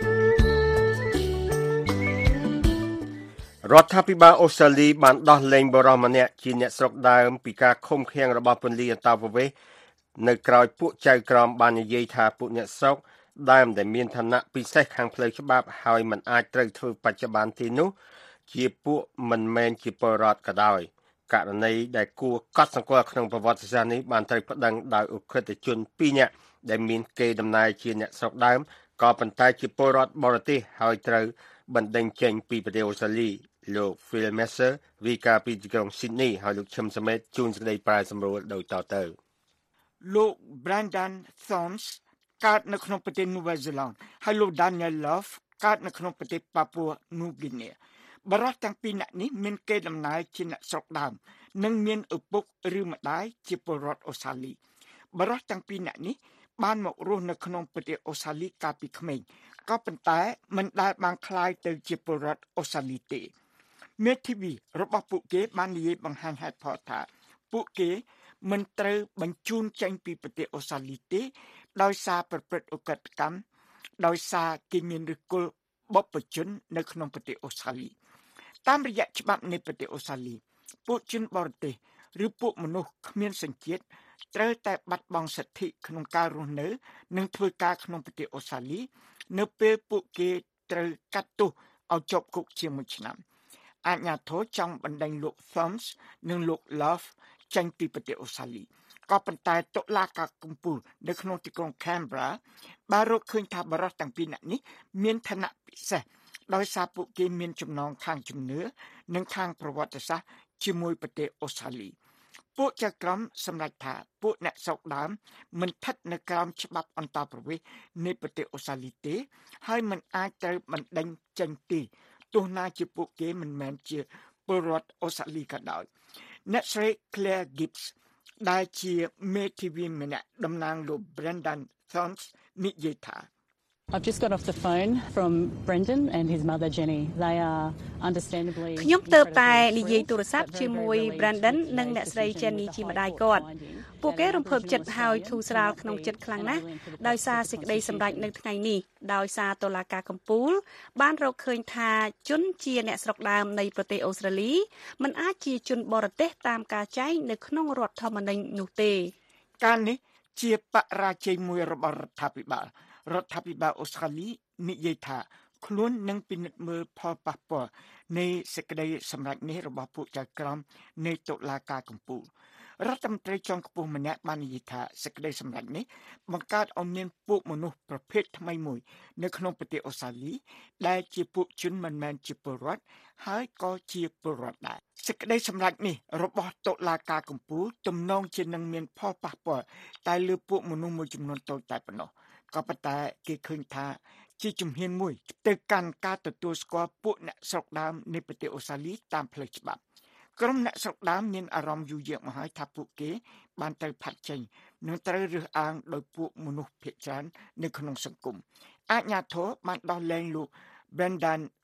C: រដ្ឋាភិបាលអូស្ត្រាលីបានដោះលែងបរិសម្នាក់ជាអ្នកស្រុកដើមពីការឃុំឃាំងរបស់ពន្លឺអន្តោប្រវេសន៍នៅក្រៅពួកចៅក្រមបាននិយាយថាពួកអ្នកស្រុកដើមដែលមានឋានៈពិសេសខាងផ្លូវច្បាប់ហើយមិនអាចត្រូវធ្វើបច្ចុប្បន្នទីនោះជាពួកមិនមែនជាពលរដ្ឋក៏ដោយករណីដែលគួរកត់សម្គាល់ក្នុងប្រវត្តិសាស្ត្រនេះបានត្រូវប្តឹងដោយអ ுக ្រិតជន2នាក់ដែលមានកេរដំណែលជាអ្នកស្រុកដើមក៏ប៉ុន្តែជាពលរដ្ឋបរទេសហើយត្រូវបណ្តេញចេញពីប្រទេសអូស្ត្រាលីលោក Phil Messer វិការពីទីក្រុង Sydney ហើយលោកឈឹមសមេតជួនសេចក្តីប្រាយសម្រួលដោយតទៅ
E: លោក Brandon Thorns កើតនៅក្នុងប្រទេស New Zealand ហើយលោក Daniel Love កើតនៅក្នុងប្រទេស Papua New Guinea បរិសុទ្ធទាំងពីរនាក់នេះមានកេរដំណែលជាអ្នកស្រុកដើមនិងមានឪពុកឬម្ដាយជាពលរដ្ឋអូស្ត្រាលីបរិសុទ្ធទាំងពីរនាក់នេះបានមករស់នៅក្នុងប្រទេសអូស្ត្រាលីកាលពីក្មេងក៏ប៉ុន្តែមិនដែលបានក្លាយទៅជាពលរដ្ឋអូស្ត្រាលីទេមេធាវីរបស់ពួកគេបាននិយាយបង្ហាញហេតុផលថាពួកគេមិនត្រូវបញ្ជូនចេញពីប្រទេសអូស្ត្រាលីទេដោយសារប្រព្រឹត្តឧក្រិដ្ឋកម្មដោយសារគេមានឫសគល់បព្វជិននៅក្នុងប្រទេសអូស្ត្រាលីតាមរយៈច្បាប់នៃប្រទេសអូស្ត្រាលីពួកជនបរទេសឬពួកមនុស្សគ្មានសញ្ជាតិត្រូវតែបាត់បង់សិទ្ធិក្នុងការរស់នៅនិងធ្វើការក្នុងប្រទេសអូស្ត្រាលីនៅពេលពួកគេត្រូវកាត់ទោសឲ្យជាប់គុកជា1ឆ្នាំអាជ្ញាធរចង់បណ្តេញលោក Thumbs និងលោក Love ចេញពីប្រទេសអូស្ត្រាលីក៏ប៉ុន្តែតុលាការកំពូលនៅក្នុងទីក្រុង Canberra បានរកឃើញថាបរិសុទ្ធទាំងពីរនាក់នេះមានឋានៈពិសេសដោយសារពួកគេមានចំណងខាងជំនឿនិងខាងប្រវត្តិសាស្ត្រជាមួយប្រទេសអូស្ត្រាលីពួកចៅក្រមសម្រេចថាពួកអ្នកស្រុកដើមមិនស្ថិតនៅក្រោមច្បាប់អន្តរប្រវេសន៍នៃប្រទេសអូស្ត្រាលីទេហើយមិនអាចត្រូវបណ្តេញចេញទេទោះណាជាពួកគេមិនមែនជាពលរដ្ឋអូស្ត្រាលីក៏ដោយអ្នកស្រី Claire Gibbs ដែលជាមេធាវីម្នាក់តំណាងលោក Brandon Thorns និយាយថា
F: I've just got off the phone from Brendan and his mother Jenny. They are understandably
D: ខ្ញុំទើបតែនិយាយទូរស័ព្ទជាមួយ Brandon និងអ្នកស្រី Jenny ជាម្ដាយគាត់ពួកគេរំភើបចិត្តហើយធូរស្រាលក្នុងចិត្តខ្លាំងណាស់ដោយសារសេចក្តីសម្រេចនៅថ្ងៃនេះដោយសារតុលាការកំពូលបានរកឃើញថាជនជាអ្នកស្រុកដើមនៃប្រទេសអូស្ត្រាលីមិនអាចជាជនបរទេសតាមការចែងនៅក្នុងរដ្ឋធម្មនុញ្ញនោះទេ
E: ការនេះជាបរាជ័យមួយរបស់រដ្ឋាភិបាលអូស្ត្រាលីនិយាយថាខ្លួននឹងពិនិត្យមើលផលប៉ះពាល់នៃសេចក្តីសម្រេចនេះរបស់ពួកចៅក្រមនៃតុលាការកំពូលរដ្ឋមន្ត្រីជាន់ខ្ពស់ម្នាក់បាននិយាយថាសេចក្តីសម្រេចនេះបង្កើតឲ្យមានពួកមនុស្សប្រភេទថ្មីមួយនៅក្នុងប្រទេសអូស្ត្រាលីដែលជាពួកជនមិនមែនជាពលរដ្ឋហើយក៏ជាពលរដ្ឋដែរសេចក្តីសម្រេចនេះរបស់តុលាការកំពូលទំនងជានឹងមានផលប៉ះពាល់តែលើពួកមនុស្សមួយចំនួនតូចតែប៉ុណ្ណោះក៏ប៉ុន្តែគេឃើញថាជាជំហានមួយទៅកាន់ការទទួលស្គាល់ពួកអ្នកស្រុកដើមនៃប្រទេសអូស្ត្រាលីតាមផ្លូវច្បាប់ក្រុមអ្នកស្រុកដើមមានអារម្មណ៍យូរយារមកហើយថាពួកគេបានត្រូវផាត់ចេញនិងត្រូវរើសអើងដោយពួកមនុស្សភាគច្រើននៅក្នុងសង្គមអាជ្ញាធរបានដោះលែងលោក Brandon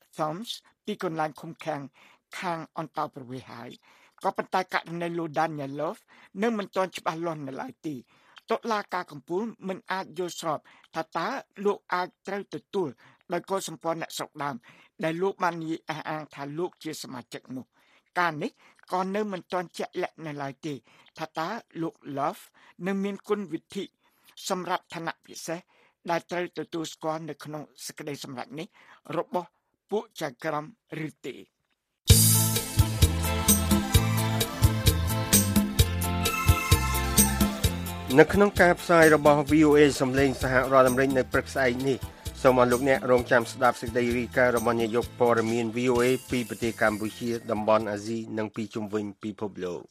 E: Thoms ពីកន្លែងឃុំឃាំងខាងអន្តរប្រវេសន៍ហើយក៏ប៉ុន្តែករណីលោក Danielov នៅមិនទាន់ច្បាស់លាស់នៅឡើយទេតុលាការកំពូលមិនអាចយល់ស្របថាតើលោកអាចត្រូវទទួលដោយកុលសម្ព័ន្ធអ្នកស្រុកដើមដែលលោកបាននិយាយអះអាងថាលោកជាសមាជិកនោះការនេះក៏នៅមិនទាន់ជាក់លាក់នៅឡើយទេថាតើលោក Love នឹងមានគុណវិធីសម្រាប់ឋានៈពិសេសដែលត្រូវទទួលស្គាល់នៅក្នុងសេចក្តីសម្រេចនេះរបស់ពួកចៅក្រមឬទេ
C: នៅក្នុងការផ្សាយរបស់ VOA សំឡេងសហរដ្ឋអាមេរិកនៅព្រឹកស្អែកនេះសូមអរលោកអ្នករងចាំស្ដាប់សេចក្តីរាយការណ៍របស់នាយកព័ត៌មាន VOA ពីប្រទេសកម្ពុជាតំបន់អាស៊ីនិងពីជុំវិញពិភពលោក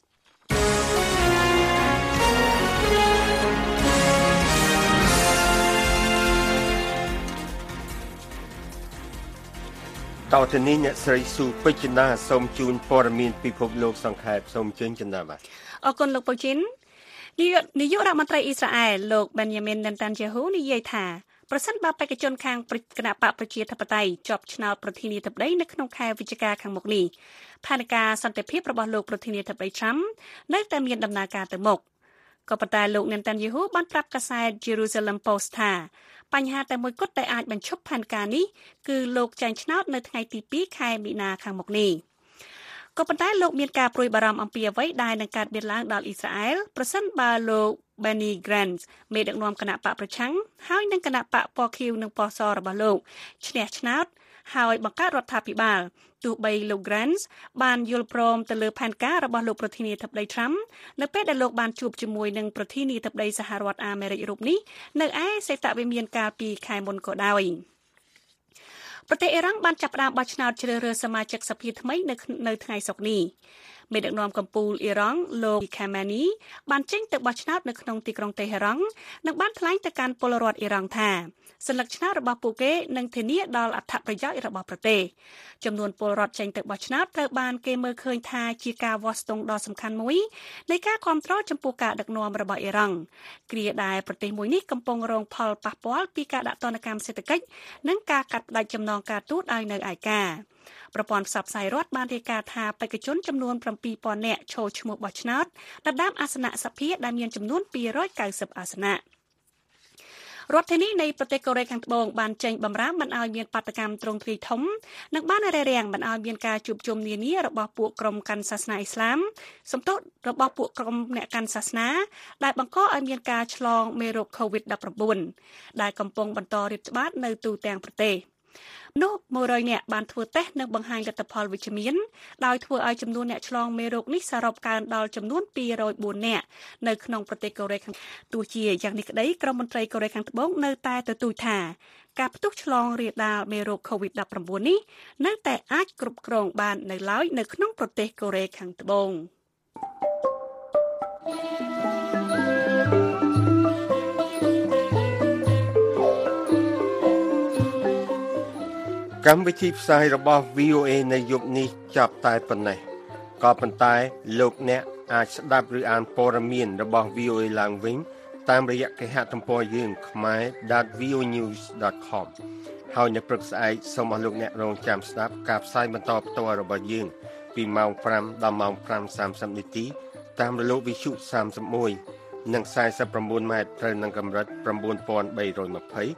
C: តើទីនេះអ្នកស្រីស៊ូពេជ្រណាសូមជូនព័ត៌មានពិភពលោកសង្ខេបសូមជើញចំណាប់បាទ
D: អរគុណលោកពូជីននាយករដ្ឋមន្ត្រីអ៊ីស្រាអែលលោក Benjamin Netanyahu និយាយថាប្រសិនបើបេក្ខជនខាងគណៈបកប្រជាធិបតេយ្យជាប់ឆ្នោតប្រធានាធិបតីនៅក្នុងខែវិច្ឆិកាខាងមុខនេះផែនការសន្តិភាពរបស់លោកប្រធានាធិបតី Trump នៅតែមានដំណើរការទៅមុខក៏ប៉ុន្តែលោក Netanyahu បានប្រាប់កាសែត Jerusalem Post ថាបញ្ហាតែមួយគត់ដែលអាចបញ្ឈប់ផែនការនេះគឺលោកចែងឆ្នោតនៅថ្ងៃទី2ខែមីនាខាងមុខនេះក៏ប៉ុន្តែលោកមានការព្រួយបារម្ភអំពីអ្វីដែលនឹងកើតមានឡើងដល់អ៊ីស្រាអែលប្រសិនបើលោក Benny Gantz មេដឹកនាំគណៈបកប្រឆាំងហើយនឹងគណៈបកពណ៌ខៀវនិងពណ៌សរបស់លោកឈ្នះឆ្នោតហើយបង្កើតរដ្ឋាភិបាលទោះបីលោក Gantz បានយល់ព្រមទៅលើផែនការរបស់លោកប្រធានាធិបតី Trump នៅពេលដែលលោកបានជួបជាមួយនឹងប្រធានាធិបតីសហរដ្ឋអាមេរិករូបនេះនៅឯសេតវិមានកាលពីខែមុនក៏ដោយប្រទេសអ៊ីរ៉ង់បានចាប់ផ្ដើមបោះឆ្នោតជ្រើសរើសសមាជិកសភាថ្មីនៅថ្ងៃសុក្រនេះមេដឹកនាំកំពូលអ៊ីរ៉ង់លោក Khamenei បានចេញទៅបោះឆ្នោតនៅក្នុងទីក្រុងតេហេរ៉ង់និងបានថ្លែងទៅកាន់ពលរដ្ឋអ៊ីរ៉ង់ថាសញ្ញាឆ្នោតរបស់ពួកគេនឹងធានាដល់អត្ថប្រយោជន៍របស់ប្រទេសចំនួនពលរដ្ឋចេញទៅបោះឆ្នោតត្រូវបានគេមើលឃើញថាជាការវាស់ស្ទង់ដ៏សំខាន់មួយនៃការគ្រប់គ្រងចំពោះការដឹកនាំរបស់អ៊ីរ៉ង់គ្រាដែលប្រទេសមួយនេះកំពុងរងផលប៉ះពាល់ពីការដាក់ទណ្ឌកម្មសេដ្ឋកិច្ចនិងការកាត់ផ្តាច់ចំណងការទូតឲ្យនៅឯកាប្រព័ន្ធផ្សព្វផ្សាយរដ្ឋបានរាយការណ៍ថាបេក្ខជនចំនួន 7,000 នាក់ចូលឈ្មោះបោះឆ្នោតដណ្ដើមអាសនៈសភាដែលមានចំនួន290អាសនៈរដ្ឋធានីនៃប្រទេសកូរ៉េខាងត្បូងបានចេញបម្រាមមិនឲ្យមានបាតកម្មទ្រង់ទ្រាយធំនិងបានរារាំងមិនឲ្យមានការជួបជុំនានារបស់ពួកក្រុមកាន់សាសនាអ៊ីស្លាមសំទោសរបស់ពួកក្រុមអ្នកកាន់សាសនាដែលបង្កឲ្យមានការឆ្លងមេរោគ COVID-19 ដែលកំពុងបន្តរាតត្បាតនៅទូទាំងប្រទេសនោះ100នាក់បានធ្វើតេស្តនិងបង្ហាញលទ្ធផលវិជ្ជមានដោយធ្វើឲ្យចំនួនអ្នកឆ្លងមេរោគនេះសរុបកើនដល់ចំនួន204នាក់នៅក្នុងប្រទេសកូរ៉េខាងទោះជាយ៉ាងនេះក្តីក្រមមន្ត្រីកូរ៉េខាងត្បូងនៅតែទទូចថាការផ្ទុះឆ្លងរាលដាលមេរោគ COVID-19 នេះនៅតែអាចគ្រប់គ្រងបាននៅឡើយនៅក្នុងប្រទេសកូរ៉េខាងត្បូង
C: កម្មវិធីផ្សាយរបស់ VOA នៅយប់នេះចាប់តែប៉ុណ្ណេះក៏ប៉ុន្តែលោកអ្នកអាចស្ដាប់ឬអានព័ត៌មានរបស់ VOA ឡើងវិញតាមរយៈគេហទំព័រយើង khmer.voanews.com ហើយនៅព្រឹកស្អែកសូមអស់លោកអ្នករងចាំស្ដាប់ការផ្សាយបន្តផ្ទាល់របស់យើងពីម៉ោង 5 ដល់ម៉ោង 5:30 នាទីតាមរលកវិទ្យុ 31 និង 49 ម៉ែត្រត្រូវនឹងកម្រិត 9320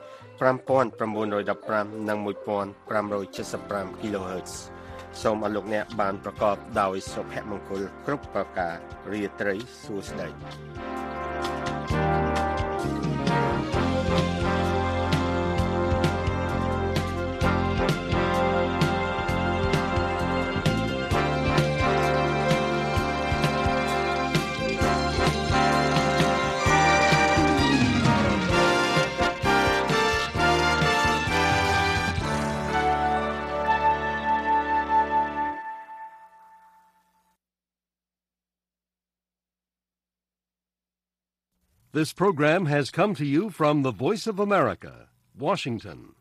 C: 5915 និង 1575 kHz សូមអរលោកអ្នកបានប្រកបដោយសុភមង្គលគ្រប់ប្រការរាត្រីសួស្តី
I: This program has come to you from the Voice of America, Washington.